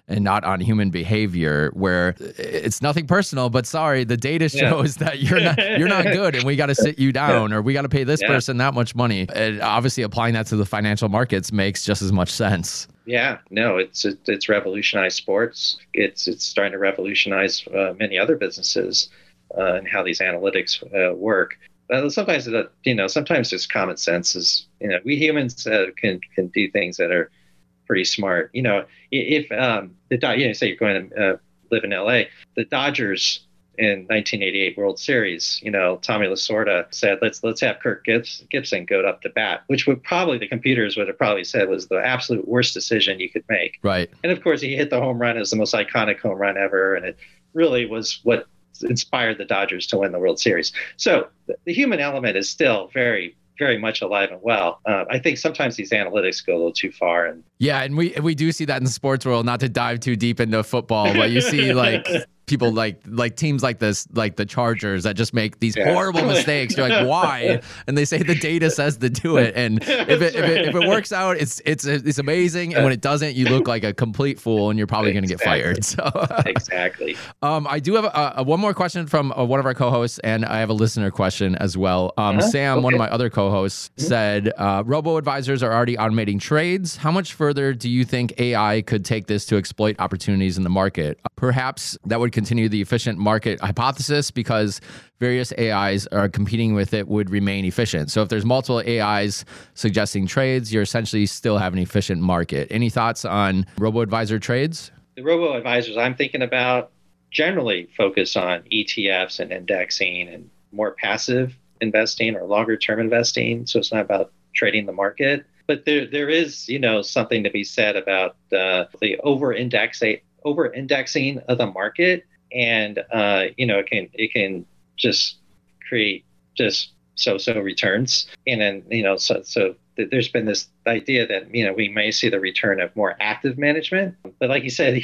and not on human behavior, where it's nothing personal, but sorry, the data shows yeah. that you're not you're not good and we got to sit you down or we got to pay this yeah. person that much money. And obviously applying that to the financial markets makes just as much sense. Yeah, no, it's it, it's revolutionized sports. It's it's starting to revolutionize uh, many other businesses uh, and how these analytics uh, work. Uh, sometimes, uh, you know, sometimes just common sense is, you know, we humans uh, can can do things that are pretty smart. You know, if um, the you know, say you're going to uh, live in L A, the Dodgers in nineteen eighty-eight World Series, you know, Tommy Lasorda said, let's let's have Kirk Gibbs, Gibson go up to bat, which would probably, the computers would have probably said was the absolute worst decision you could make. Right. And of course, he hit the home run. It was the most iconic home run ever. And it really was what inspired the Dodgers to win the World Series. So the, the human element is still very, very much alive and well. Uh, I think sometimes these analytics go a little too far. And yeah, and we we do see that in the sports world, not to dive too deep into football, but you see like people like like teams like this, like the Chargers, that just make these yeah. horrible mistakes. You're like, why? And they say the data says to do it. And if it, if it if it works out, it's it's it's amazing. And when it doesn't, you look like a complete fool, and you're probably exactly. going to get fired. So exactly. Um, I do have a, a, one more question from uh, one of our co-hosts, and I have a listener question as well. Um, uh-huh. Sam, okay. one of my other co-hosts, mm-hmm. said, uh, robo-advisors are already automating trades. How much further do you think A I could take this to exploit opportunities in the market? Perhaps that would continue the efficient market hypothesis because various A Is are competing with it would remain efficient. So if there's multiple A Is suggesting trades, you're essentially still have an efficient market. Any thoughts on robo-advisor trades? The robo-advisors I'm thinking about generally focus on E T Fs and indexing and more passive investing or longer term investing. So it's not about trading the market. But there there is, you know, something to be said about uh, the over-indexing over-indexing of the market. And, uh, you know, it can it can just create just so-so returns. And then, you know, so, so th- there's been this idea that, you know, we may see the return of more active management. But like you said,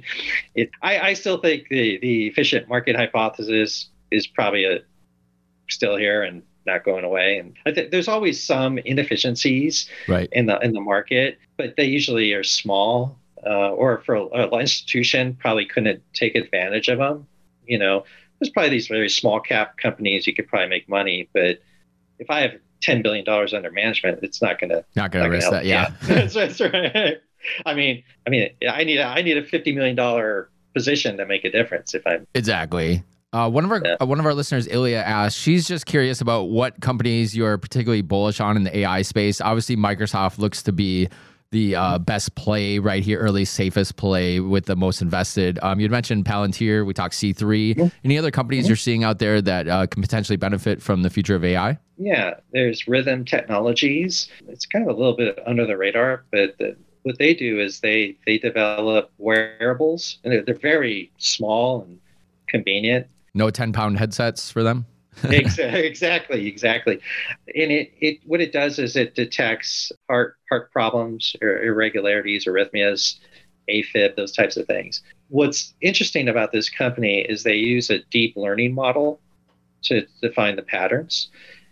it, I, I still think the, the efficient market hypothesis is probably a, still here and not going away. And I think there's always some inefficiencies right. in the in the market, but they usually are small. Uh, or for an institution probably couldn't take advantage of them. You know, there's probably these very small cap companies you could probably make money, but if I have ten billion dollars under management, it's not going to not going to risk that. Yeah, that's, that's right. I mean, I mean, I need a, I need a fifty million dollars position to make a difference. If I'm exactly. Uh, one of our yeah. uh, one of our listeners, Ilya, asked, she's just curious about what companies you're particularly bullish on in the A I space. Obviously, Microsoft looks to be the uh, best play right here, early safest play with the most invested. Um, you'd mentioned Palantir. We talked C three. Mm-hmm. Any other companies mm-hmm. you're seeing out there that uh, can potentially benefit from the future of A I? Yeah, there's Rhythm Technologies. It's kind of a little bit under the radar, but the, what they do is they they develop wearables, and they're, they're very small and convenient. No ten pound headsets for them? exactly, exactly. And it, it what it does is it detects heart heart problems, or irregularities, arrhythmias, AFib, those types of things. What's interesting about this company is they use a deep learning model to define the patterns,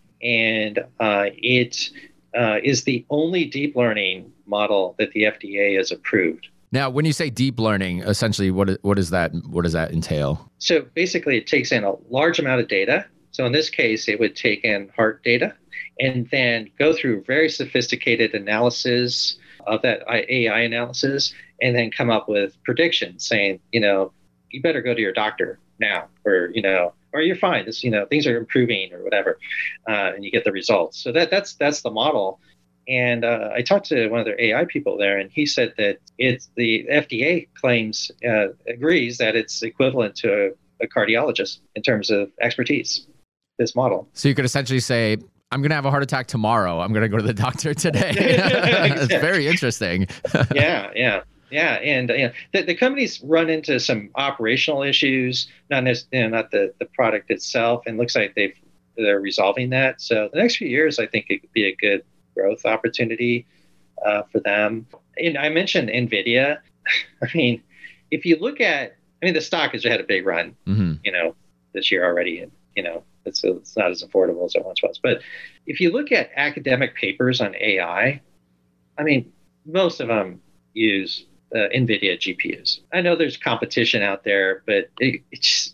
and uh, it uh, is the only deep learning model that the F D A has approved. Now, when you say deep learning, essentially, what what is that? What does that entail? So basically, it takes in a large amount of data. So in this case, it would take in heart data and then go through very sophisticated analysis of that A I analysis, and then come up with predictions saying, you know, you better go to your doctor now, or, you know, or you're fine. This, you know, things are improving or whatever, uh, and you get the results. So that that's that's the model. And uh, I talked to one of their A I people there, and he said that it's the F D A claims uh, agrees that it's equivalent to a, a cardiologist in terms of expertise. This model. So you could essentially say, I'm going to have a heart attack tomorrow. I'm going to go to the doctor today. It's very interesting. yeah, yeah, yeah. And you know, the, the companies run into some operational issues, not necessarily, you know, not the, the product itself. And it looks like they've, they're resolving that. So the next few years, I think it could be a good growth opportunity uh, for them. And I mentioned NVIDIA. I mean, if you look at, I mean, the stock has had a big run, mm-hmm. you know, this year already. And, you know, It's, it's not as affordable as it once was. But if you look at academic papers on A I, I mean, most of them use uh, NVIDIA G P Us. I know there's competition out there, but it, it's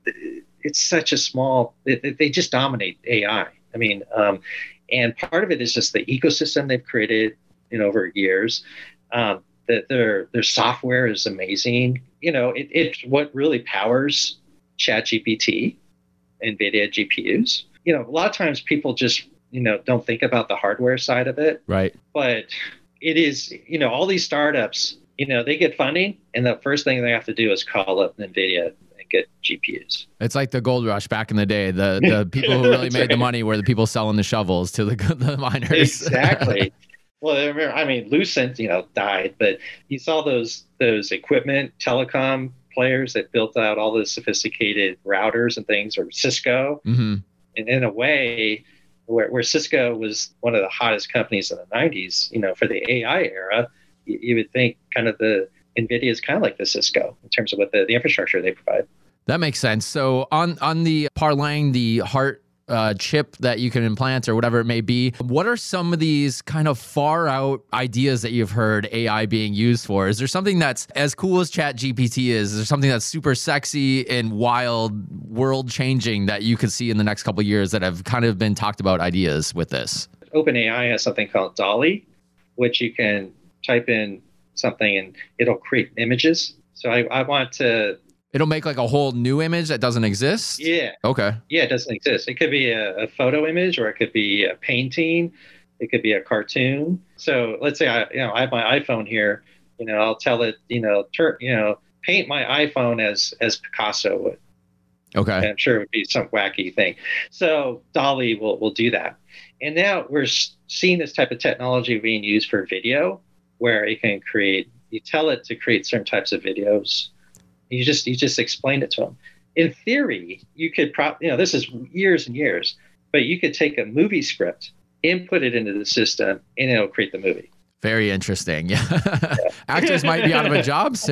it's such a small. It, they just dominate A I. I mean, um, and part of it is just the ecosystem they've created, you know, over years. Um, that their their software is amazing. You know, it, it's what really powers ChatGPT, NVIDIA G P Us. You know, a lot of times people just, you know, don't think about the hardware side of it. Right. But it is, you know, all these startups, you know, they get funding, and the first thing they have to do is call up NVIDIA and get G P Us. It's like the gold rush back in the day. The the people who really made right. the money were the people selling the shovels to the, the miners. Exactly. Well, I remember, I mean, Lucent, you know, died, but you saw those those equipment telecom players that built out all those sophisticated routers and things, or Cisco. Mm-hmm. And in a way, where, where Cisco was one of the hottest companies in the nineties, you know, for the A I era, you, you would think kind of the NVIDIA is kind of like the Cisco in terms of what the, the infrastructure they provide. That makes sense. So on on the parlaying the heart uh, chip that you can implant or whatever it may be, what are some of these kind of far out ideas that you've heard A I being used for? Is there something that's as cool as ChatGPT is? Is there something that's super sexy and wild, world changing that you could see in the next couple of years that have kind of been talked about ideas with this? OpenAI has something called DALL-E, which you can type in something and it'll create images. So I, I want to... It'll make like a whole new image that doesn't exist? Yeah. Okay. Yeah, it doesn't exist. It could be a, a photo image, or it could be a painting. It could be a cartoon. So let's say I, you know, I have my iPhone here. You know, I'll tell it, you know, tur- you know, paint my iPhone as as Picasso would. Okay. And I'm sure it would be some wacky thing. So DALL-E will will do that. And now we're seeing this type of technology being used for video, where it can create. You tell it to create certain types of videos. You just you just explain it to them. In theory, you could probably, you know, this is years and years, but you could take a movie script, input it into the system, and it'll create the movie. Very interesting. Yeah. Actors might be out of a job soon.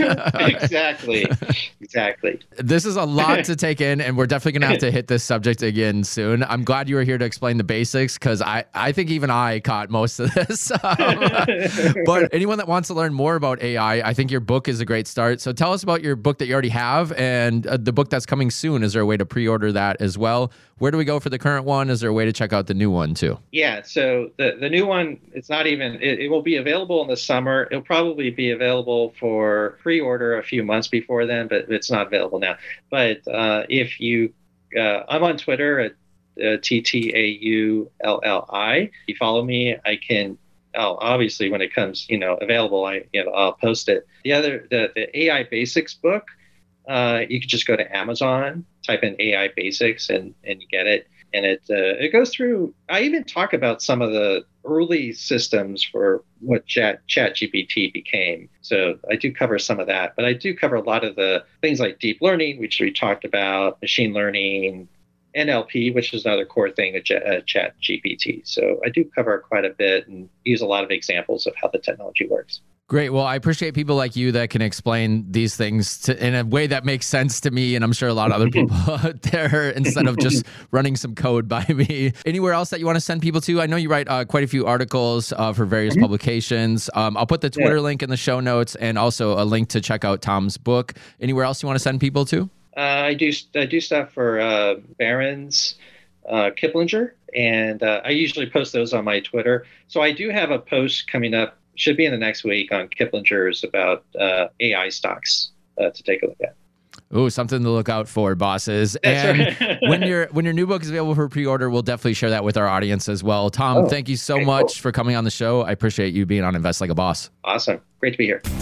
Exactly. Exactly. This is a lot to take in, and we're definitely going to have to hit this subject again soon. I'm glad you were here to explain the basics, because I, I think even I caught most of this. Um, but anyone that wants to learn more about A I, I think your book is a great start. So tell us about your book that you already have, and uh, the book that's coming soon. Is there a way to pre-order that as well? Where do we go for the current one? Is there a way to check out the new one too? Yeah, so the, the new one, it's not even, it, it will be available in the summer. It'll probably be available for pre-order a few months before then, but it's not available now. But uh, if you, uh, I'm on Twitter at uh, T T A U L L I. If you follow me, I can, I'll, obviously when it comes, you know, available, I, you know, I'll post it. The other, the, the A I Basics book, uh, you could just go to Amazon, type in A I Basics, and, and you get it. And it uh, it goes through, I even talk about some of the early systems for what Chat ChatGPT became. So I do cover some of that, but I do cover a lot of the things like deep learning, which we talked about, machine learning, N L P, which is another core thing of uh, ChatGPT. So I do cover quite a bit and use a lot of examples of how the technology works. Great. Well, I appreciate people like you that can explain these things to, in a way that makes sense to me, and I'm sure a lot of other people out there, instead of just running some code by me. Anywhere else that you want to send people to? I know you write uh, quite a few articles uh, for various mm-hmm. publications. Um, I'll put the Twitter yeah. link in the show notes, and also a link to check out Tom's book. Anywhere else you want to send people to? Uh, I do I do stuff for uh, Barron's, uh, Kiplinger, and uh, I usually post those on my Twitter. So I do have a post coming up, should be in the next week, on Kiplinger's about uh, A I stocks uh, to take a look at. Oh, something to look out for, bosses. That's and right. when your when your new book is available for pre-order, we'll definitely share that with our audience as well. Tom, oh, thank you so okay, much cool. for coming on the show. I appreciate you being on Invest Like a Boss. Awesome. Great to be here.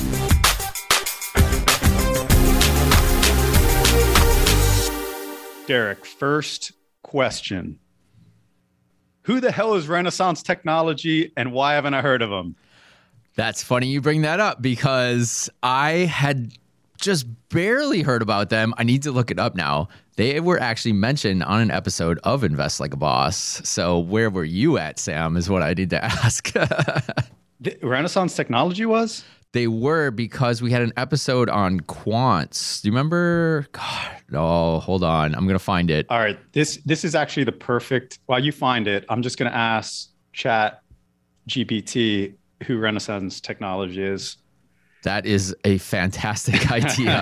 Derek, first question. Who the hell is Renaissance Technology, and why haven't I heard of them? That's funny you bring that up, because I had just barely heard about them. I need to look it up now. They were actually mentioned on an episode of Invest Like a Boss. So where were you at, Sam, is what I need to ask. The Renaissance Technology was? They were, because we had an episode on quants. Do you remember? God, no, hold on. I'm going to find it. All right. This this is actually the perfect, while you find it, I'm just going to ask Chat G P T who Renaissance Technology is. That is a fantastic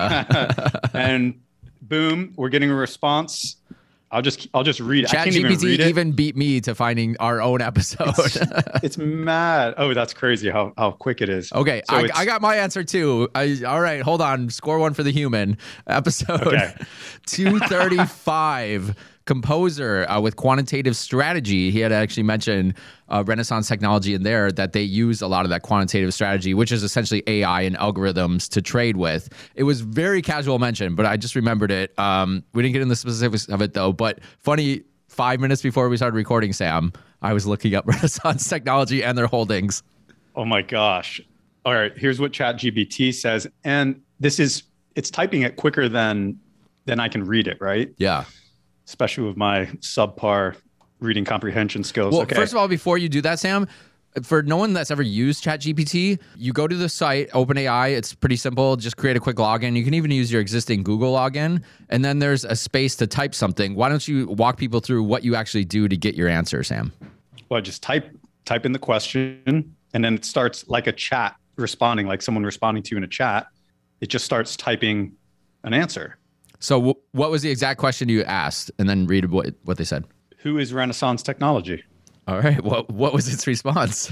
idea. And boom, we're getting a response. I'll just I'll just read it. Chat I can't G P T even read it. even beat me to finding our own episode. It's, it's mad. Oh, that's crazy how, how quick it is. Okay, So I, it's- I got my answer too. I, all right, hold on. Score one for the human. Episode Okay. two thirty-five. Composer uh, with quantitative strategy. He had actually mentioned uh, Renaissance Technology in there, that they use a lot of that quantitative strategy, which is essentially A I and algorithms to trade with. It was very casual mention, but I just remembered it. Um, we didn't get into the specifics of it though, but funny, five minutes before we started recording, Sam, I was looking up Renaissance Technology and their holdings. Oh my gosh. All right, here's what ChatGPT says. And this is, it's typing it quicker than than I can read it, right? Yeah. Especially with my subpar reading comprehension skills. Well, okay. first of all, before you do that, Sam, for no one that's ever used ChatGPT, you go to the site, OpenAI. It's pretty simple. Just create a quick login. You can even use your existing Google login. And then there's a space to type something. Why don't you walk people through what you actually do to get your answer, Sam? Well, just type type in the question, and then it starts like a chat responding, like someone responding to you in a chat. It just starts typing an answer. So w- what was the exact question you asked? And then read what, what they said. Who is Renaissance Technology? All right. What, what was its response?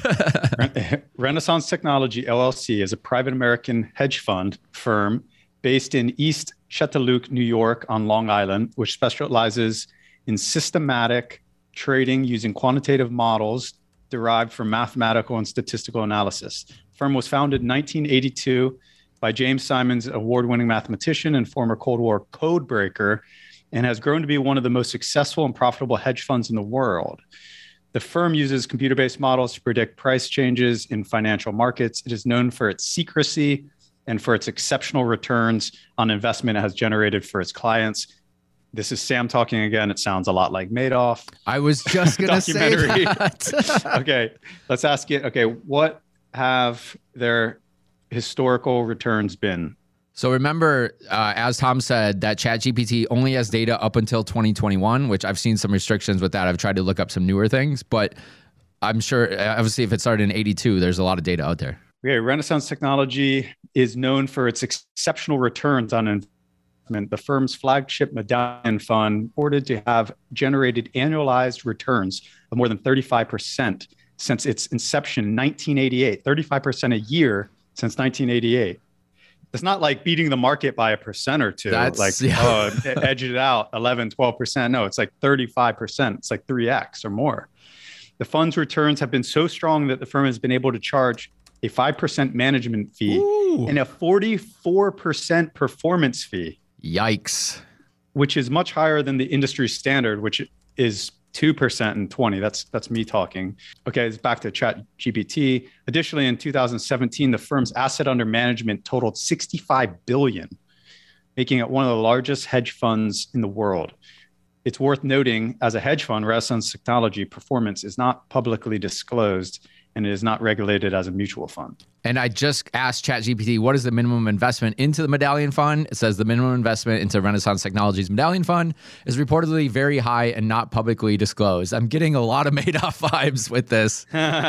Renaissance Technology, L L C, is a private American hedge fund firm based in East Chetaluk, New York on Long Island, which specializes in systematic trading using quantitative models derived from mathematical and statistical analysis. The firm was founded in nineteen eighty-two by James Simons, award-winning mathematician and former Cold War code breaker, and has grown to be one of the most successful and profitable hedge funds in the world. The firm uses computer-based models to predict price changes in financial markets. It is known for its secrecy and for its exceptional returns on investment it has generated for its clients. This is Sam talking again. It sounds a lot like Madoff. I was just going to say Documentary. that. Okay, let's ask it. Okay, what have their historical returns been? So remember, uh, as Tom said, that ChatGPT only has data up until twenty twenty-one, which I've seen some restrictions with that. I've tried to look up some newer things, but I'm sure, obviously, if it started in eighty-two, there's a lot of data out there. Okay, Renaissance Technology is known for its exceptional returns on investment. The firm's flagship medallion fund reported to have generated annualized returns of more than thirty-five percent since its inception in nineteen eighty-eight, thirty-five percent a year since nineteen eighty-eight. It's not like beating the market by a percent or two, That's, like, yeah. oh, edge it out eleven, twelve percent. No, it's like thirty-five percent. It's like three X or more. The fund's returns have been so strong that the firm has been able to charge a five percent management fee Ooh. and a forty-four percent performance fee, Yikes. which is much higher than the industry standard, which is two percent and twenty. That's that's me talking. Okay, it's back to ChatGPT. Additionally, in two thousand seventeen, the firm's asset under management totaled sixty-five billion dollars, making it one of the largest hedge funds in the world. It's worth noting, as a hedge fund, Renaissance Technology performance is not publicly disclosed and it is not regulated as a mutual fund. And I just asked ChatGPT, what is the minimum investment into the Medallion Fund? It says the minimum investment into Renaissance Technologies Medallion Fund is reportedly very high and not publicly disclosed. I'm getting a lot of Madoff vibes with this.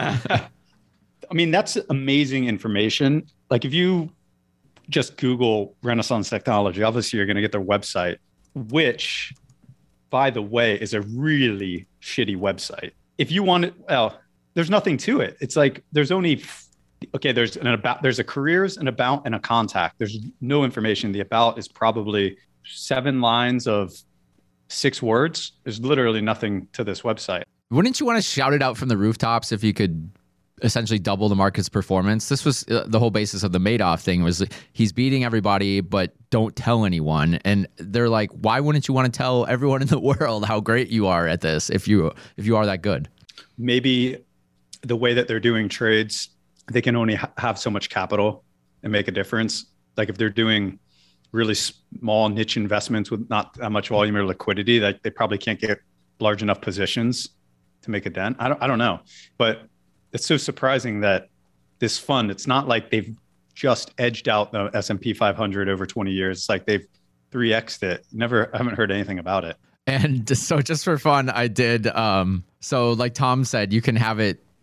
I mean, that's amazing information. Like if you just Google Renaissance Technology, obviously you're going to get their website, which, by the way, is a really shitty website. If you want it, well, there's nothing to it. It's like there's only, okay, there's an about, there's a careers, an about, and a contact. There's no information. The about is probably seven lines of six words. There's literally nothing to this website. Wouldn't you want to shout it out from the rooftops if you could essentially double the market's performance? This was uh, the whole basis of the Madoff thing, was he's beating everybody, but don't tell anyone. And they're like, why wouldn't you want to tell everyone in the world how great you are at this if you if you are that good? Maybe the way that they're doing trades, they can only ha- have so much capital and make a difference. Like if they're doing really small niche investments with not that much volume or liquidity, like they probably can't get large enough positions to make a dent. I don't, I don't know, but it's so surprising that this fund, it's not like they've just edged out the S and P five hundred over twenty years. It's like they've three X'd it. Never, I haven't heard anything about it. And so just for fun, I did. Um, so like Tom said, you can have it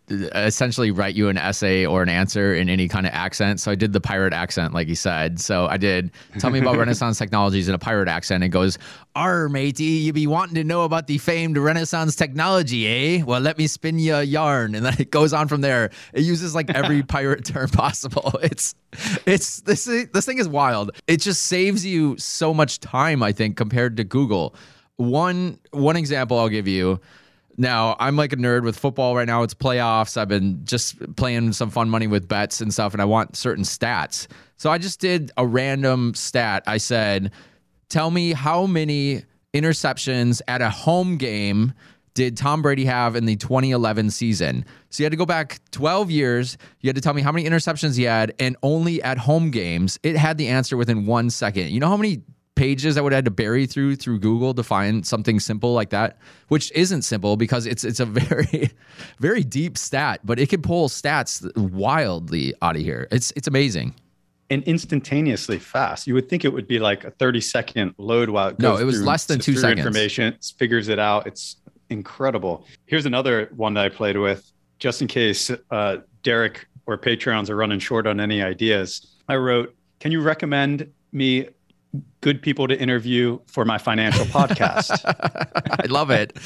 essentially write you an essay or an answer in any kind of accent. So I did the pirate accent, like he said. So I did, tell me about Renaissance technologies in a pirate accent. It goes, "Arr, matey, you be wanting to know about the famed Renaissance technology, eh? Well, let me spin you a yarn." And then it goes on from there. It uses like every pirate term possible. It's, it's, this, this thing is wild. It just saves you so much time, I think, compared to Google. One, one example I'll give you. Now, I'm like a nerd with football right now. It's playoffs. I've been just playing some fun money with bets and stuff, and I want certain stats. So I just did a random stat. I said, tell me how many interceptions at a home game did Tom Brady have in the twenty eleven season? So you had to go back twelve years. You had to tell me how many interceptions he had, and only at home games. It had the answer within one second. You know how many pages I would have had to bury through through Google to find something simple like that, which isn't simple because it's it's a very, very deep stat, but it can pull stats wildly out of here. It's it's amazing. And instantaneously fast. You would think it would be like a thirty second load while it goes No, it was through, less than two through seconds. Information, figures it out. It's incredible. Here's another one that I played with, just in case uh, Derek or Patreons are running short on any ideas. I wrote, can you recommend me good people to interview for my financial podcast? I love it.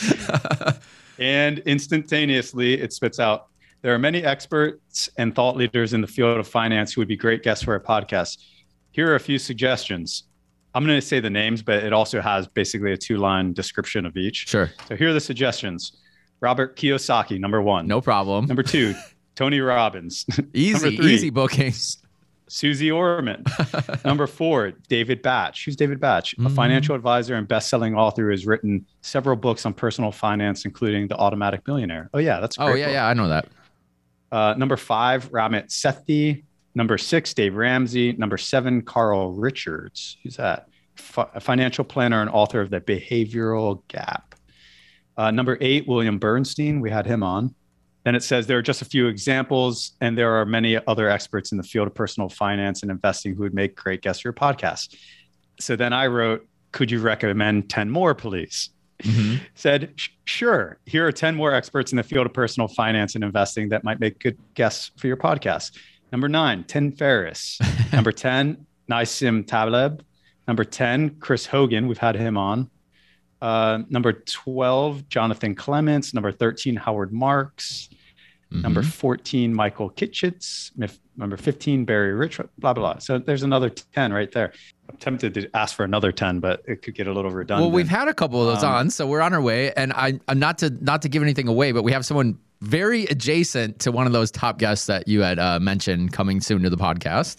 And instantaneously it spits out, there are many experts and thought leaders in the field of finance who would be great guests for a podcast. Here are a few suggestions. I'm going to say the names, but it also has basically a two-line description of each. Sure. So here are the suggestions. Robert Kiyosaki, number one. No problem. Number two, Tony Robbins. Easy, three, easy bookings. Susie Orman. Number four, David Batch. Who's David Batch? Mm-hmm. A financial advisor and best-selling author who has written several books on personal finance, including The Automatic Millionaire. Oh, yeah, that's a great Oh, yeah, book. yeah, I know that. Uh, number five, Ramit Sethi. Number six, Dave Ramsey. Number seven, Carl Richards. Who's that? F- a financial planner and author of The Behavioral Gap. Uh, number eight, William Bernstein. We had him on. Then it says there are just a few examples, and there are many other experts in the field of personal finance and investing who would make great guests for your podcast. So then I wrote, could you recommend ten more, please? Mm-hmm. Said, sure. Here are ten more experts in the field of personal finance and investing that might make good guests for your podcast. Number nine, Tim Ferriss. Number ten, Nassim Taleb. Number ten, Chris Hogan. We've had him on. Uh, number twelve, Jonathan Clements. Number thirteen, Howard Marks. Mm-hmm. Number fourteen, Michael Kitchitz. Number fifteen, Barry Rich, blah, blah, blah. So there's another ten right there. I'm tempted to ask for another ten, but it could get a little redundant. Well, we've had a couple of those um, on, so we're on our way. And I, I'm not to not to give anything away, but we have someone very adjacent to one of those top guests that you had uh, mentioned coming soon to the podcast.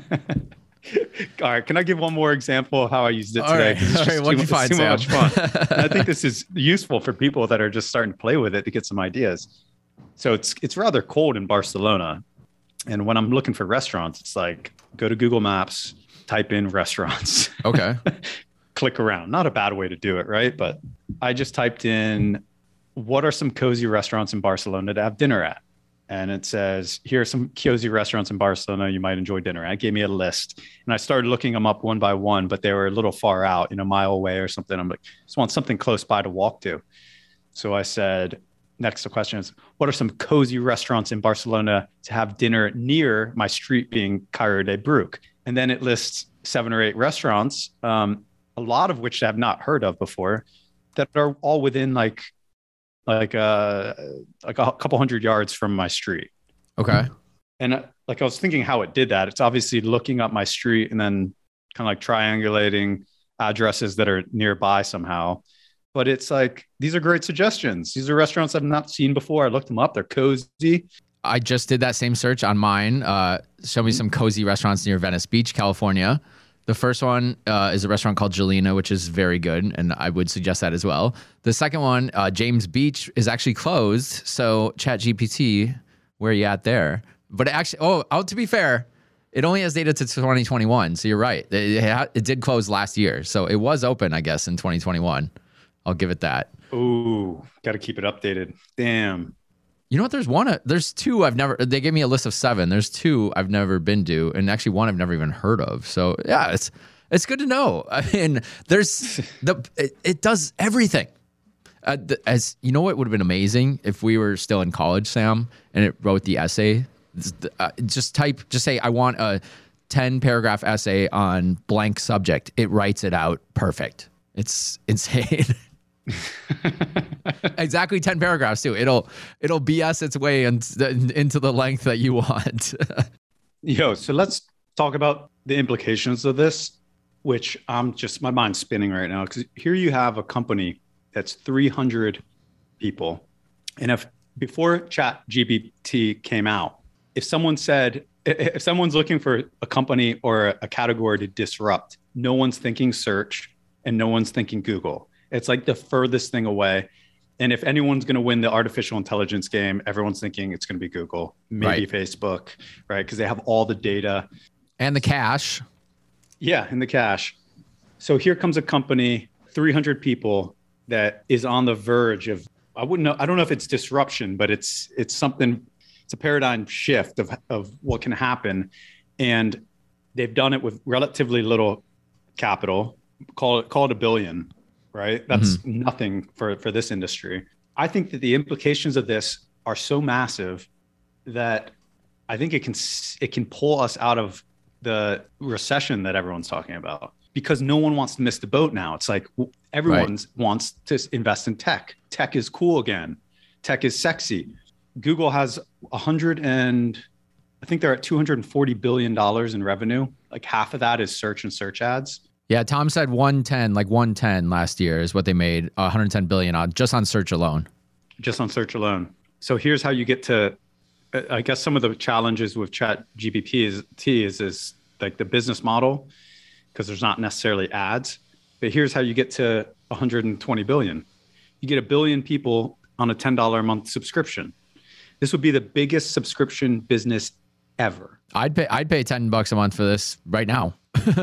All right. Can I give one more example of how I used it All today? Right. It's All right. What did you find, too Sam? much fun. And I think this is useful for people that are just starting to play with it to get some ideas. So it's it's rather cold in Barcelona. And when I'm looking for restaurants, it's like, go to Google Maps, type in restaurants. Okay. Click around. Not a bad way to do it, right? But I just typed in, what are some cozy restaurants in Barcelona to have dinner at? And it says, here are some cozy restaurants in Barcelona you might enjoy dinner at. It gave me a list. And I started looking them up one by one, but they were a little far out, you know, a mile away or something. I'm like, just want something close by to walk to. So I said, next question is, what are some cozy restaurants in Barcelona to have dinner near my street being Cairo de Bruc? And then it lists seven or eight restaurants, um, a lot of which I have not heard of before, that are all within like, like uh like a couple hundred yards from my street. Okay. And uh, like I was thinking how it did that. It's obviously looking up my street and then kind of like triangulating addresses that are nearby somehow. But it's like, these are great suggestions. These are restaurants I've not seen before. I looked them up. They're cozy. I just did that same search on mine. Uh, show me some cozy restaurants near Venice Beach, California. The first one uh, is a restaurant called Jelena, which is very good, and I would suggest that as well. The second one, uh, James Beach, is actually closed. So ChatGPT, where are you at there? But it actually, oh, oh, to be fair, it only has data to twenty twenty-one. So you're right. It, it, ha- it did close last year. So it was open, I guess, in twenty twenty-one. I'll give it that. Ooh, got to keep it updated. Damn. You know what? There's one, there's two I've never, they gave me a list of seven. There's two I've never been to, and actually one I've never even heard of. So yeah, it's, it's good to know. I mean, there's the, it, it does everything. Uh, th- as you know, what would have been amazing if we were still in college, Sam, and it wrote the essay. Uh, just type, just say, I want a ten paragraph essay on blank subject. It writes it out perfect. It's insane. Exactly ten paragraphs too. It'll it'll B S its way in, into the length that you want. Yo, so let's talk about the implications of this, which I'm just, my mind's spinning right now, because here you have a company that's three hundred people. And if before Chat G P T came out, if someone said, if someone's looking for a company or a category to disrupt, no one's thinking search and no one's thinking Google. It's like the furthest thing away. And if anyone's going to win the artificial intelligence game, everyone's thinking it's going to be Google, maybe right. Facebook, right? Because they have all the data. And the cash. Yeah, and the cash. So here comes a company, three hundred people, that is on the verge of, I wouldn't know, I don't know if it's disruption, but it's it's something, it's a paradigm shift of, of what can happen. And they've done it with relatively little capital, call it, call it a billion. Right? That's mm-hmm. nothing for, for this industry. I think that the implications of this are so massive that I think it can it can pull us out of the recession that everyone's talking about, because no one wants to miss the boat now. It's like everyone right. wants to invest in tech. Tech is cool again. Tech is sexy. Google has a hundred and I think they're at two hundred forty billion dollars in revenue. Like half of that is search and search ads. Yeah, Tom said one ten, like one ten last year is what they made, one hundred ten billion on just on search alone. Just on search alone. So here's how you get to, I guess some of the challenges with Chat G P T is, T is, is like the business model, because there's not necessarily ads. But here's how you get to one hundred twenty billion. You get a billion people on a ten dollars a month subscription. This would be the biggest subscription business ever. I'd pay I'd pay ten bucks a month for this right now.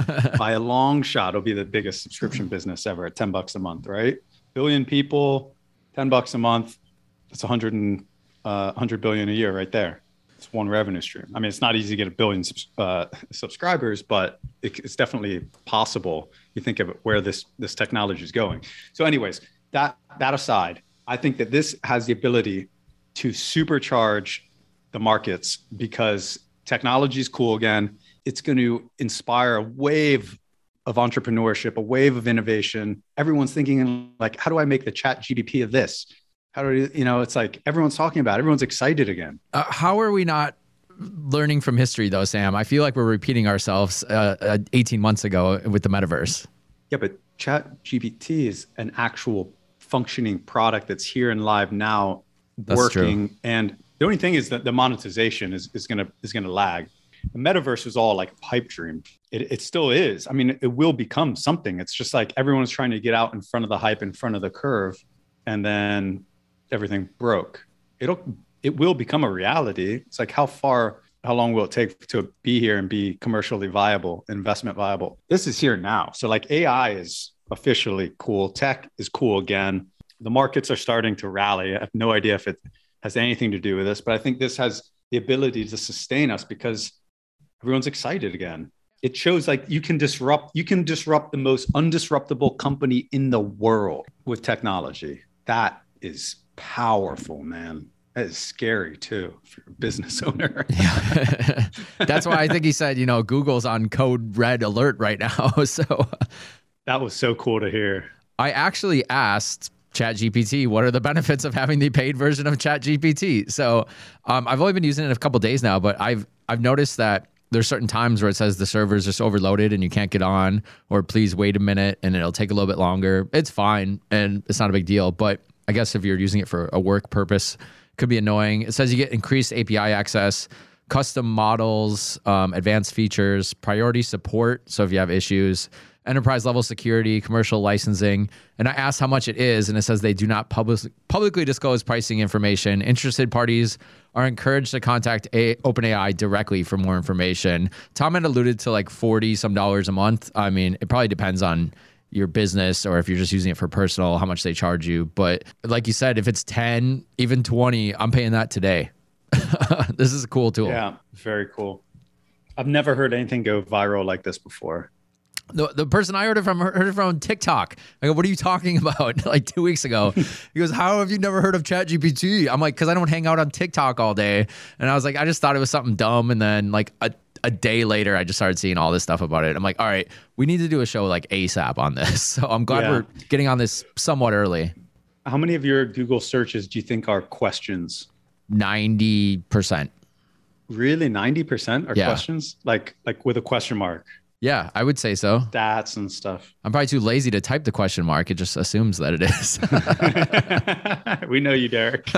By a long shot, it'll be the biggest subscription business ever at ten bucks a month, right? Billion people, ten bucks a month. That's one hundred and uh, one hundred billion a year right there. It's one revenue stream. I mean, it's not easy to get a billion uh, subscribers, but it, it's definitely possible. You think of it, where this this technology is going. So, anyways, that that aside, I think that this has the ability to supercharge the markets, because technology is cool again. It's going to inspire a wave of entrepreneurship, a wave of innovation. Everyone's thinking like, how do I make the Chat G P T of this? How do you, you know, it's like everyone's talking about it. Everyone's excited again. Uh, how are we not learning from history though, Sam? I feel like we're repeating ourselves uh, uh, eighteen months ago with the metaverse. Yeah, but Chat G P T is an actual functioning product that's here and live now, that's working. True. And the only thing is that the monetization is, is going to is going to lag. The metaverse was all like a pipe dream. It, it still is. I mean, it, it will become something. It's just like everyone's trying to get out in front of the hype, in front of the curve, and then everything broke. It'll, it will become a reality. It's like how far, how long will it take to be here and be commercially viable, investment viable? This is here now. So like A I is officially cool. Tech is cool again. The markets are starting to rally. I have no idea if it has anything to do with this, but I think this has the ability to sustain us because everyone's excited again. It shows like you can disrupt, you can disrupt the most undisruptible company in the world with technology. That is powerful, man. That is scary too for a business owner. Yeah. That's why I think he said, you know, Google's on code red alert right now. So that was so cool to hear. I actually asked ChatGPT, what are the benefits of having the paid version of ChatGPT? So um, I've only been using it a couple of days now, but I've I've noticed that there's certain times where it says the server's just overloaded and you can't get on, or please wait a minute and it'll take a little bit longer. It's fine and it's not a big deal. But I guess if you're using it for a work purpose, it could be annoying. It says you get increased A P I access, custom models, um, advanced features, priority support. So if you have issues, enterprise level security, commercial licensing. And I asked how much it is, and it says they do not public, publicly disclose pricing information. Interested parties are encouraged to contact a, OpenAI directly for more information. Tom had alluded to like forty some dollars a month. I mean, it probably depends on your business or if you're just using it for personal, how much they charge you. But like you said, if it's ten, even twenty, I'm paying that today. This is a cool tool. Yeah, very cool. I've never heard anything go viral like this before. The, the person I heard it from heard it from TikTok. I go, what are you talking about? Like two weeks ago. He goes, how have you never heard of ChatGPT? I'm like, because I don't hang out on TikTok all day. And I was like, I just thought it was something dumb. And then like a, a day later, I just started seeing all this stuff about it. I'm like, all right, we need to do a show like ASAP on this. So I'm glad Yeah. we're getting on this somewhat early. How many of your Google searches do you think are questions? ninety percent. Really, ninety percent are Yeah. questions, like like with a question mark, Yeah, I would say so. stats and stuff. I'm probably too lazy to type the question mark. It just assumes that it is. We know you, Derek.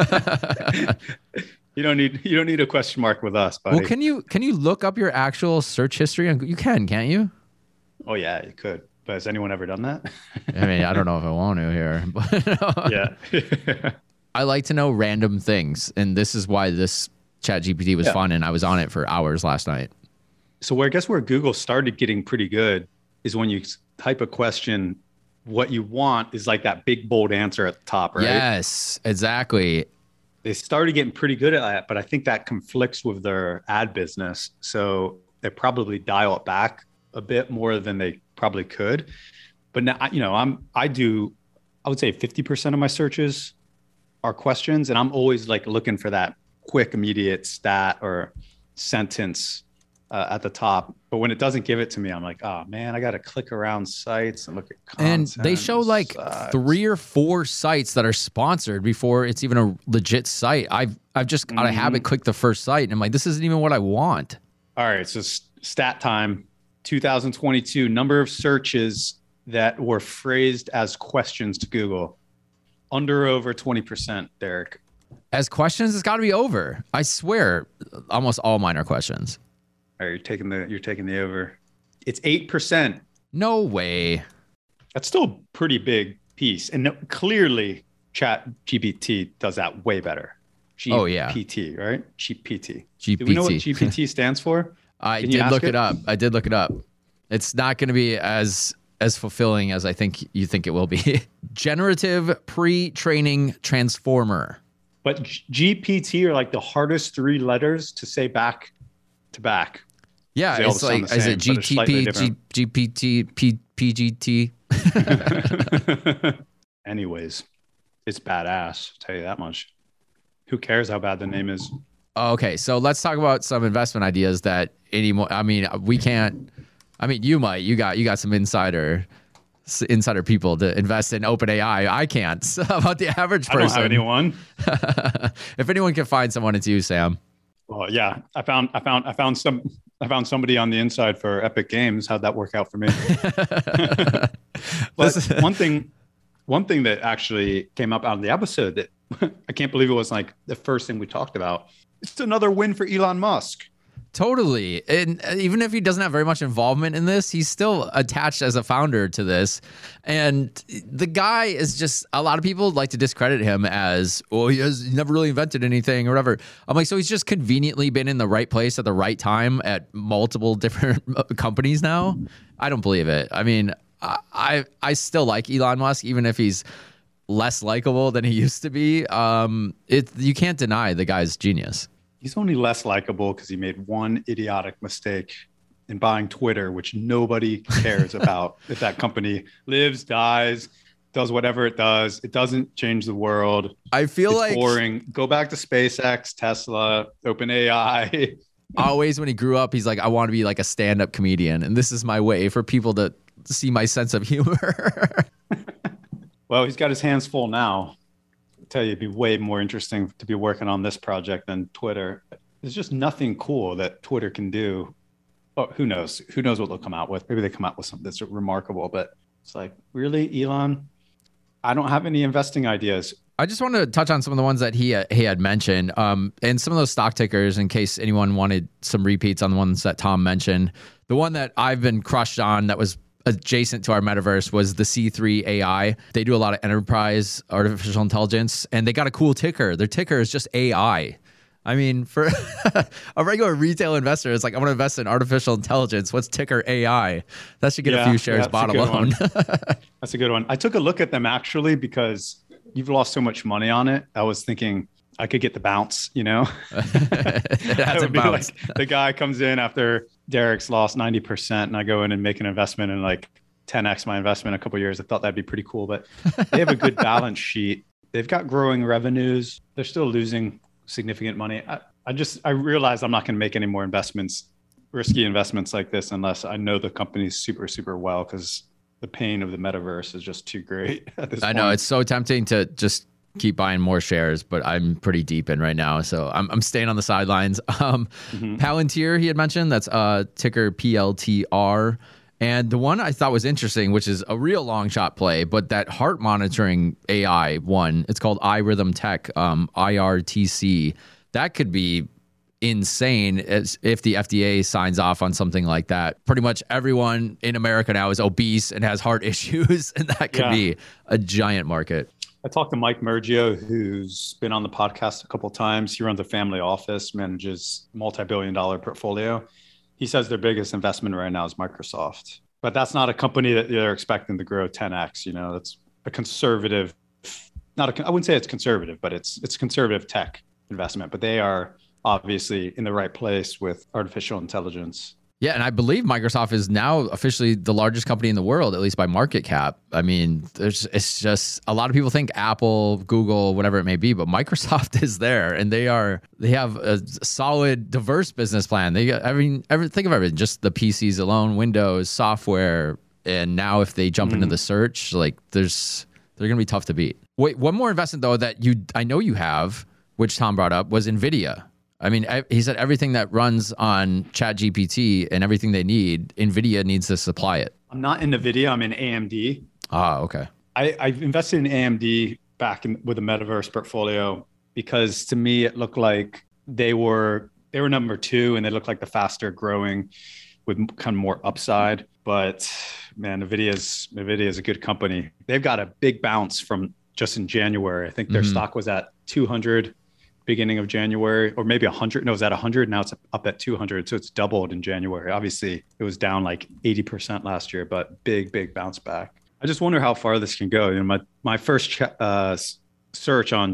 You don't need you don't need a question mark with us, buddy. Well, can you can you look up your actual search history? on- You can, can't you? Oh yeah, you could. But has anyone ever done that? I mean, I don't know if I want to here, but Yeah. I like to know random things, and this is why this ChatGPT was Yeah. fun, and I was on it for hours last night. So where I guess where Google started getting pretty good is when you type a question, what you want is like that big bold answer at the top, right? Yes, exactly. They started getting pretty good at that, but I think that conflicts with their ad business. So they probably dial it back a bit more than they probably could. But now, you know, I'm, I do, I would say fifty percent of my searches are questions. And I'm always like looking for that quick, immediate stat or sentence uh, at the top. But when it doesn't give it to me, I'm like, oh man, I got to click around sites and look at content. And they show like sites. three or four sites that are sponsored before it's even a legit site. I've I've just out of habit clicked the first site, and I'm like, this isn't even what I want. All right, so s- stat time, two thousand twenty-two, number of searches that were phrased as questions to Google, under or over twenty percent, Derek. As questions, it's got to be over. I swear, almost all mine are questions. All right, you're taking the you're taking the over. It's eight percent. No way. That's still a pretty big piece, and no, clearly, Chat G P T does that way better. G P T, Oh, yeah. right? G P T. G Do we know what P T. G P T stands for? I Can you did ask look it? it? up. I did look it up. It's not going to be as as fulfilling as I think you think it will be. Generative pre-training transformer. But G- G P T are like the hardest three letters to say back to back. Yeah, They all it's sound like the is same, it but they're slightly G T P, G, different. G P T, P, P G T? Anyways, it's badass. I'll tell you that much. Who cares how bad the name is? Okay, so let's talk about some investment ideas that anymore. I mean, we can't. I mean, you might. You got you got some insider s- insider people to invest in OpenAI. I can't. So how about the average I don't person? have anyone. If anyone can find someone, it's you, Sam. Well, yeah, I found, I found, I found some, I found somebody on the inside for Epic Games. How'd that work out for me? But This- one thing, one thing that actually came up out of the episode that I can't believe it was like the first thing we talked about. It's another win for Elon Musk. Totally. And even if he doesn't have very much involvement in this, he's still attached as a founder to this. And the guy is just, a lot of people like to discredit him as, oh, he, has, he never really invented anything or whatever. I'm like, so he's just conveniently been in the right place at the right time at multiple different companies now? I don't believe it. I mean, I, I, I still like Elon Musk, even if he's less likable than he used to be. Um, it, you can't deny the guy's genius. He's only less likable because he made one idiotic mistake in buying Twitter, which nobody cares about. If that company lives, dies, does whatever it does, it doesn't change the world. I feel It's like boring. Go back to SpaceX, Tesla, OpenAI. always when he grew up, he's like, I want to be like a stand-up comedian. And this is my way for people to see my sense of humor. Well, he's got his hands full now. I'll tell you, it'd be way more interesting to be working on this project than Twitter. There's just nothing cool that Twitter can do. Oh, who knows? Who knows what they'll come out with? Maybe they come out with something that's remarkable, but it's like, really, Elon? I don't have any investing ideas. I just want to touch on some of the ones that he he had mentioned, um, and some of those stock tickers in case anyone wanted some repeats on the ones that Tom mentioned. The one that I've been crushed on that was adjacent to our metaverse was the C three A I. They do a lot of enterprise artificial intelligence, and they got a cool ticker. Their ticker is just A I. I mean, for a regular retail investor, it's like, I want to invest in artificial intelligence. What's ticker A I? That should get Yeah, a few yeah, shares that's a bought good alone. That's a good one. I took a look at them actually because you've lost so much money on it. I was thinking I could get the bounce, you know? It That hasn't would be bounced. like the guy comes in after Derek's lost ninety percent and I go in and make an investment and like ten X my investment in a couple of years. I thought that'd be pretty cool, but they have a good balance sheet. They've got growing revenues. They're still losing significant money. I, I just, I realized I'm not going to make any more investments, risky investments like this, unless I know the company's super, super well, because the pain of the metaverse is just too great at this I point. know it's so tempting to just keep buying more shares, but I'm pretty deep in right now. So I'm, I'm staying on the sidelines. Um, mm-hmm. Palantir, he had mentioned, that's uh, ticker P L T R. And the one I thought was interesting, which is a real long shot play, but that heart monitoring A I one, it's called iRhythm Tech, um, I R T C. That could be insane as if the F D A signs off on something like that. Pretty much everyone in America now is obese and has heart issues, and that could yeah. be a giant market. I talked to Mike Mergio, who's been on the podcast a couple of times. He runs a family office, manages multi-billion dollar portfolio. He says their biggest investment right now is Microsoft, but that's not a company that they're expecting to grow ten X. You know, that's a conservative, not a, I wouldn't say it's conservative, but it's it's conservative tech investment. But they are obviously in the right place with artificial intelligence. Yeah, and I believe Microsoft is now officially the largest company in the world, at least by market cap. I mean, there's it's just a lot of people think Apple, Google, whatever it may be, but Microsoft is there, and they are they have a solid, diverse business plan. They got, I mean, every, think of everything, just the P Cs alone, Windows, software, and now if they jump mm-hmm. into the search, like there's they're gonna be tough to beat. Wait, one more investment though that you I know you have, which Tom brought up, was NVIDIA. I mean, he said everything that runs on ChatGPT and everything they need, NVIDIA needs to supply it. I'm not in NVIDIA. I'm in A M D. Ah, okay. I, I've invested in A M D back in, with a metaverse portfolio because to me, it looked like they were they were number two and they looked like the faster growing with kind of more upside. But man, NVIDIA's, NVIDIA is a good company. They've got a big bounce from just in January. I think their mm-hmm. stock was at two hundred beginning of January, or maybe one hundred. No, it was at one hundred. Now it's up at two hundred. So it's doubled in January. Obviously, it was down like eighty percent last year, but big, big bounce back. I just wonder how far this can go. You know, my, my first ch- uh, search on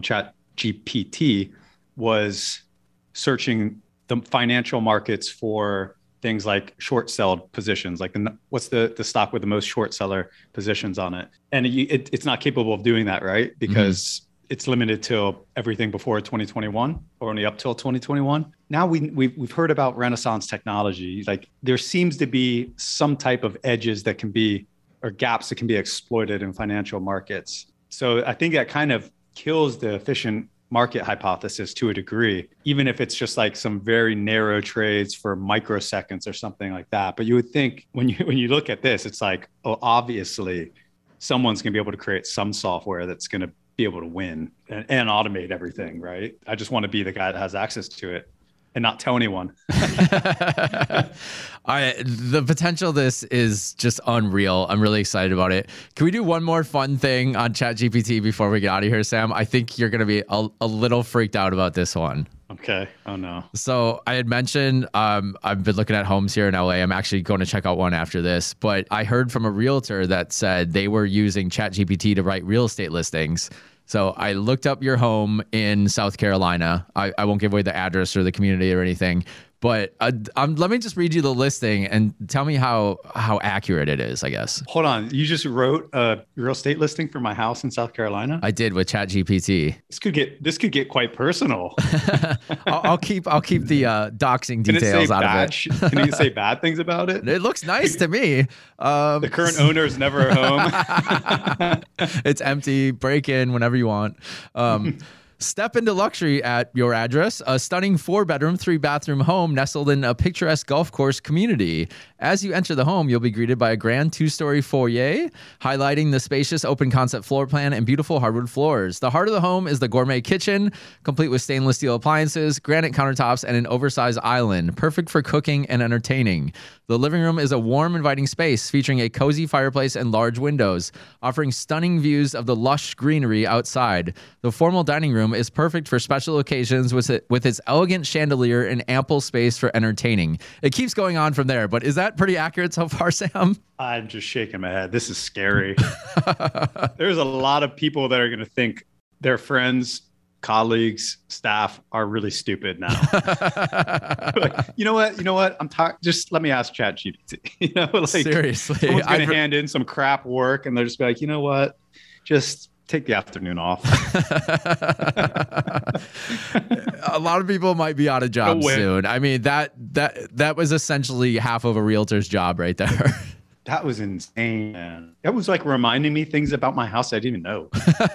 ChatGPT was searching the financial markets for things like short sell positions, like the, what's the, the stock with the most short seller positions on it. And it, it, it's not capable of doing that, right? Because mm-hmm. it's limited to everything before twenty twenty-one or only up till twenty twenty-one. Now we, we've, we've heard about Renaissance technology. Like there seems to be some type of edges that can be, or gaps that can be exploited in financial markets. So I think that kind of kills the efficient market hypothesis to a degree, even if it's just like some very narrow trades for microseconds or something like that. But you would think when you, when you look at this, it's like, oh, obviously someone's going to be able to create some software that's going to be able to win and, and automate everything, right? I just want to be the guy that has access to it and not tell anyone. I, the potential of this is just unreal. I'm really excited about it. Can we do one more fun thing on ChatGPT before we get out of here, Sam? I think you're going to be a, a little freaked out about this one. Okay. Oh, no. So I had mentioned um, I've been looking at homes here in L A. I'm actually going to check out one after this. But I heard from a realtor that said they were using ChatGPT to write real estate listings. So I looked up your home in South Carolina. I, I won't give away the address or the community or anything. But uh, um, let me just read you the listing and tell me how how accurate it is, I guess. Hold on. You just wrote a real estate listing for my house in South Carolina? I did with ChatGPT. This could get this could get quite personal. I'll, I'll keep I'll keep the uh, doxing details out bad, of it. Can you say bad things about it? It looks nice to me. Um, the current owner is never home. It's empty. Break in whenever you want. Um, Step into luxury at your address, a stunning four-bedroom, three-bathroom home nestled in a picturesque golf course community. As you enter the home, you'll be greeted by a grand two-story foyer, highlighting the spacious open-concept floor plan and beautiful hardwood floors. The heart of the home is the gourmet kitchen, complete with stainless steel appliances, granite countertops, and an oversized island, perfect for cooking and entertaining. The living room is a warm, inviting space featuring a cozy fireplace and large windows, offering stunning views of the lush greenery outside. The formal dining room is perfect for special occasions with it, with its elegant chandelier and ample space for entertaining. It keeps going on from there, but is that pretty accurate so far, Sam? I'm just shaking my head. This is scary. There's a lot of people that are going to think their friends colleagues, staff are really stupid now. Like, you know what? You know what? I'm tired. Just let me ask ChatGPT. You know, like seriously, someone's going to I'd... hand in some crap work, and they're just be like, you know what? Just take the afternoon off. A lot of people might be out of jobs No way. soon. I mean, that that that was essentially half of a realtor's job right there. That was insane, man. That was like reminding me things about my house I didn't even know.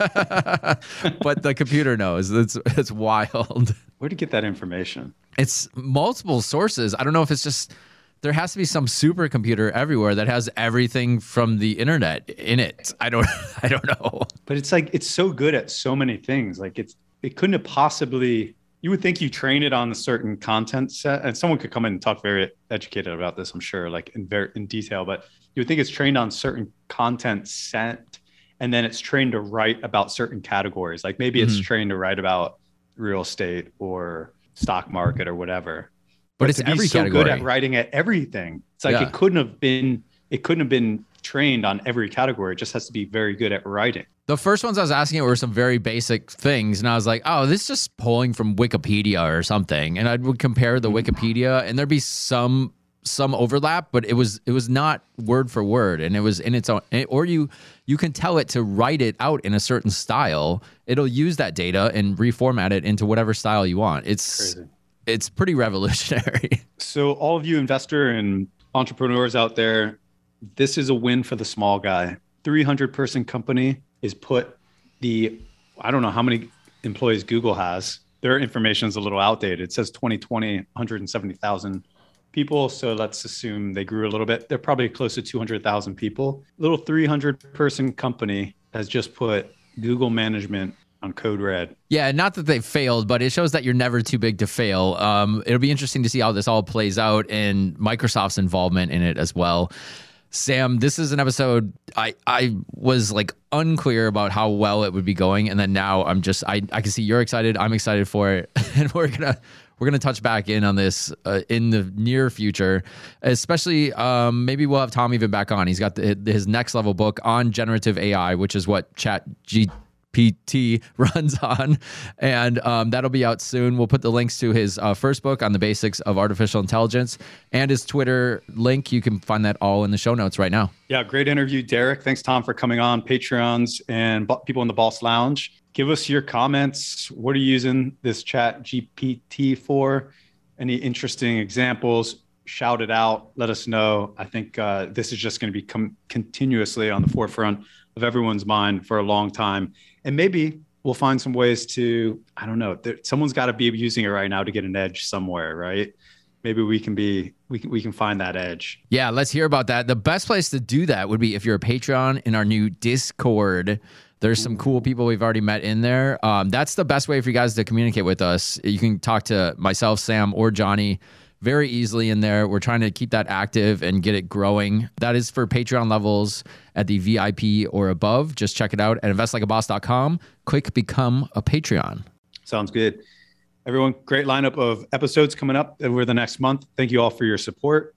But the computer knows. It's it's wild. Where'd you get that information? It's multiple sources. I don't know if it's just, there has to be some supercomputer everywhere that has everything from the internet in it. I don't I don't know. But it's like, it's so good at so many things. Like it's, it couldn't have possibly, you would think you train it on a certain content set, and someone could come in and talk very educated about this, I'm sure, like in very in detail, but you would think it's trained on certain content set, and then it's trained to write about certain categories. Like maybe it's mm-hmm. trained to write about real estate or stock market or whatever. But, but it's to every be so category. good at writing at everything. It's like yeah. it couldn't have been, it couldn't have been trained on every category. It just has to be very good at writing. The first ones I was asking were some very basic things, and I was like, oh, this is just pulling from Wikipedia or something. And I would compare the Wikipedia, and there'd be some some overlap, but it was it was not word for word, and it was in its own, or you you can tell it to write it out in a certain style. It'll use that data and reformat it into whatever style you want. It's Crazy. It's pretty revolutionary. So all of you investor and entrepreneurs out there, this is a win for the small guy. three hundred person company is put the, I don't know how many employees Google has. Their information is a little outdated. It says twenty twenty, one hundred seventy thousand people. So let's assume they grew a little bit. They're probably close to two hundred thousand people. Little three hundred person company has just put Google management on code red. Yeah, not that they failed, but it shows that you're never too big to fail. Um, it'll be interesting to see how this all plays out and Microsoft's involvement in it as well. Sam, this is an episode I, I was like unclear about how well it would be going. And then now I'm just, I, I can see you're excited. I'm excited for it. And we're going to, we're going to touch back in on this uh, in the near future, especially um, maybe we'll have Tom even back on. He's got the, his next level book on generative A I, which is what Chat G P T runs on, and um, that'll be out soon. We'll put the links to his uh, first book on the basics of artificial intelligence and his Twitter link. You can find that all in the show notes right now. Yeah, great interview, Derek. Thanks, Tom, for coming on. Patreons and b- people in the Boss Lounge, give us your comments. What are you using this Chat G P T for? Any interesting examples? Shout it out. Let us know. I think uh, this is just going to be com- continuously on the forefront of everyone's mind for a long time. And maybe we'll find some ways to, I don't know, there, someone's got to be using it right now to get an edge somewhere, right? Maybe we can be, we can, we can find that edge. Yeah, let's hear about that. The best place to do that would be if you're a Patreon in our new Discord. There's some cool people we've already met in there. Um, that's the best way for you guys to communicate with us. You can talk to myself, Sam, or Johnny very easily in there. We're trying to keep that active and get it growing. That is for Patreon levels at the V I P or above. Just check it out at invest like a boss dot com. Click become a Patreon. Sounds good. Everyone, great lineup of episodes coming up over the next month. Thank you all for your support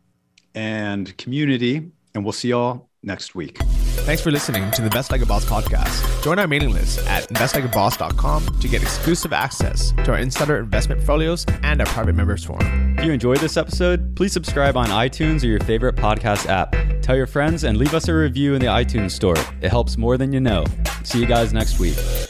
and community, and we'll see y'all next week. Thanks for listening to the Invest Like a Boss podcast. Join our mailing list at invest like a boss dot com to get exclusive access to our insider investment portfolios and our private members forum. If you enjoyed this episode, please subscribe on iTunes or your favorite podcast app. Tell your friends and leave us a review in the iTunes store. It helps more than you know. See you guys next week.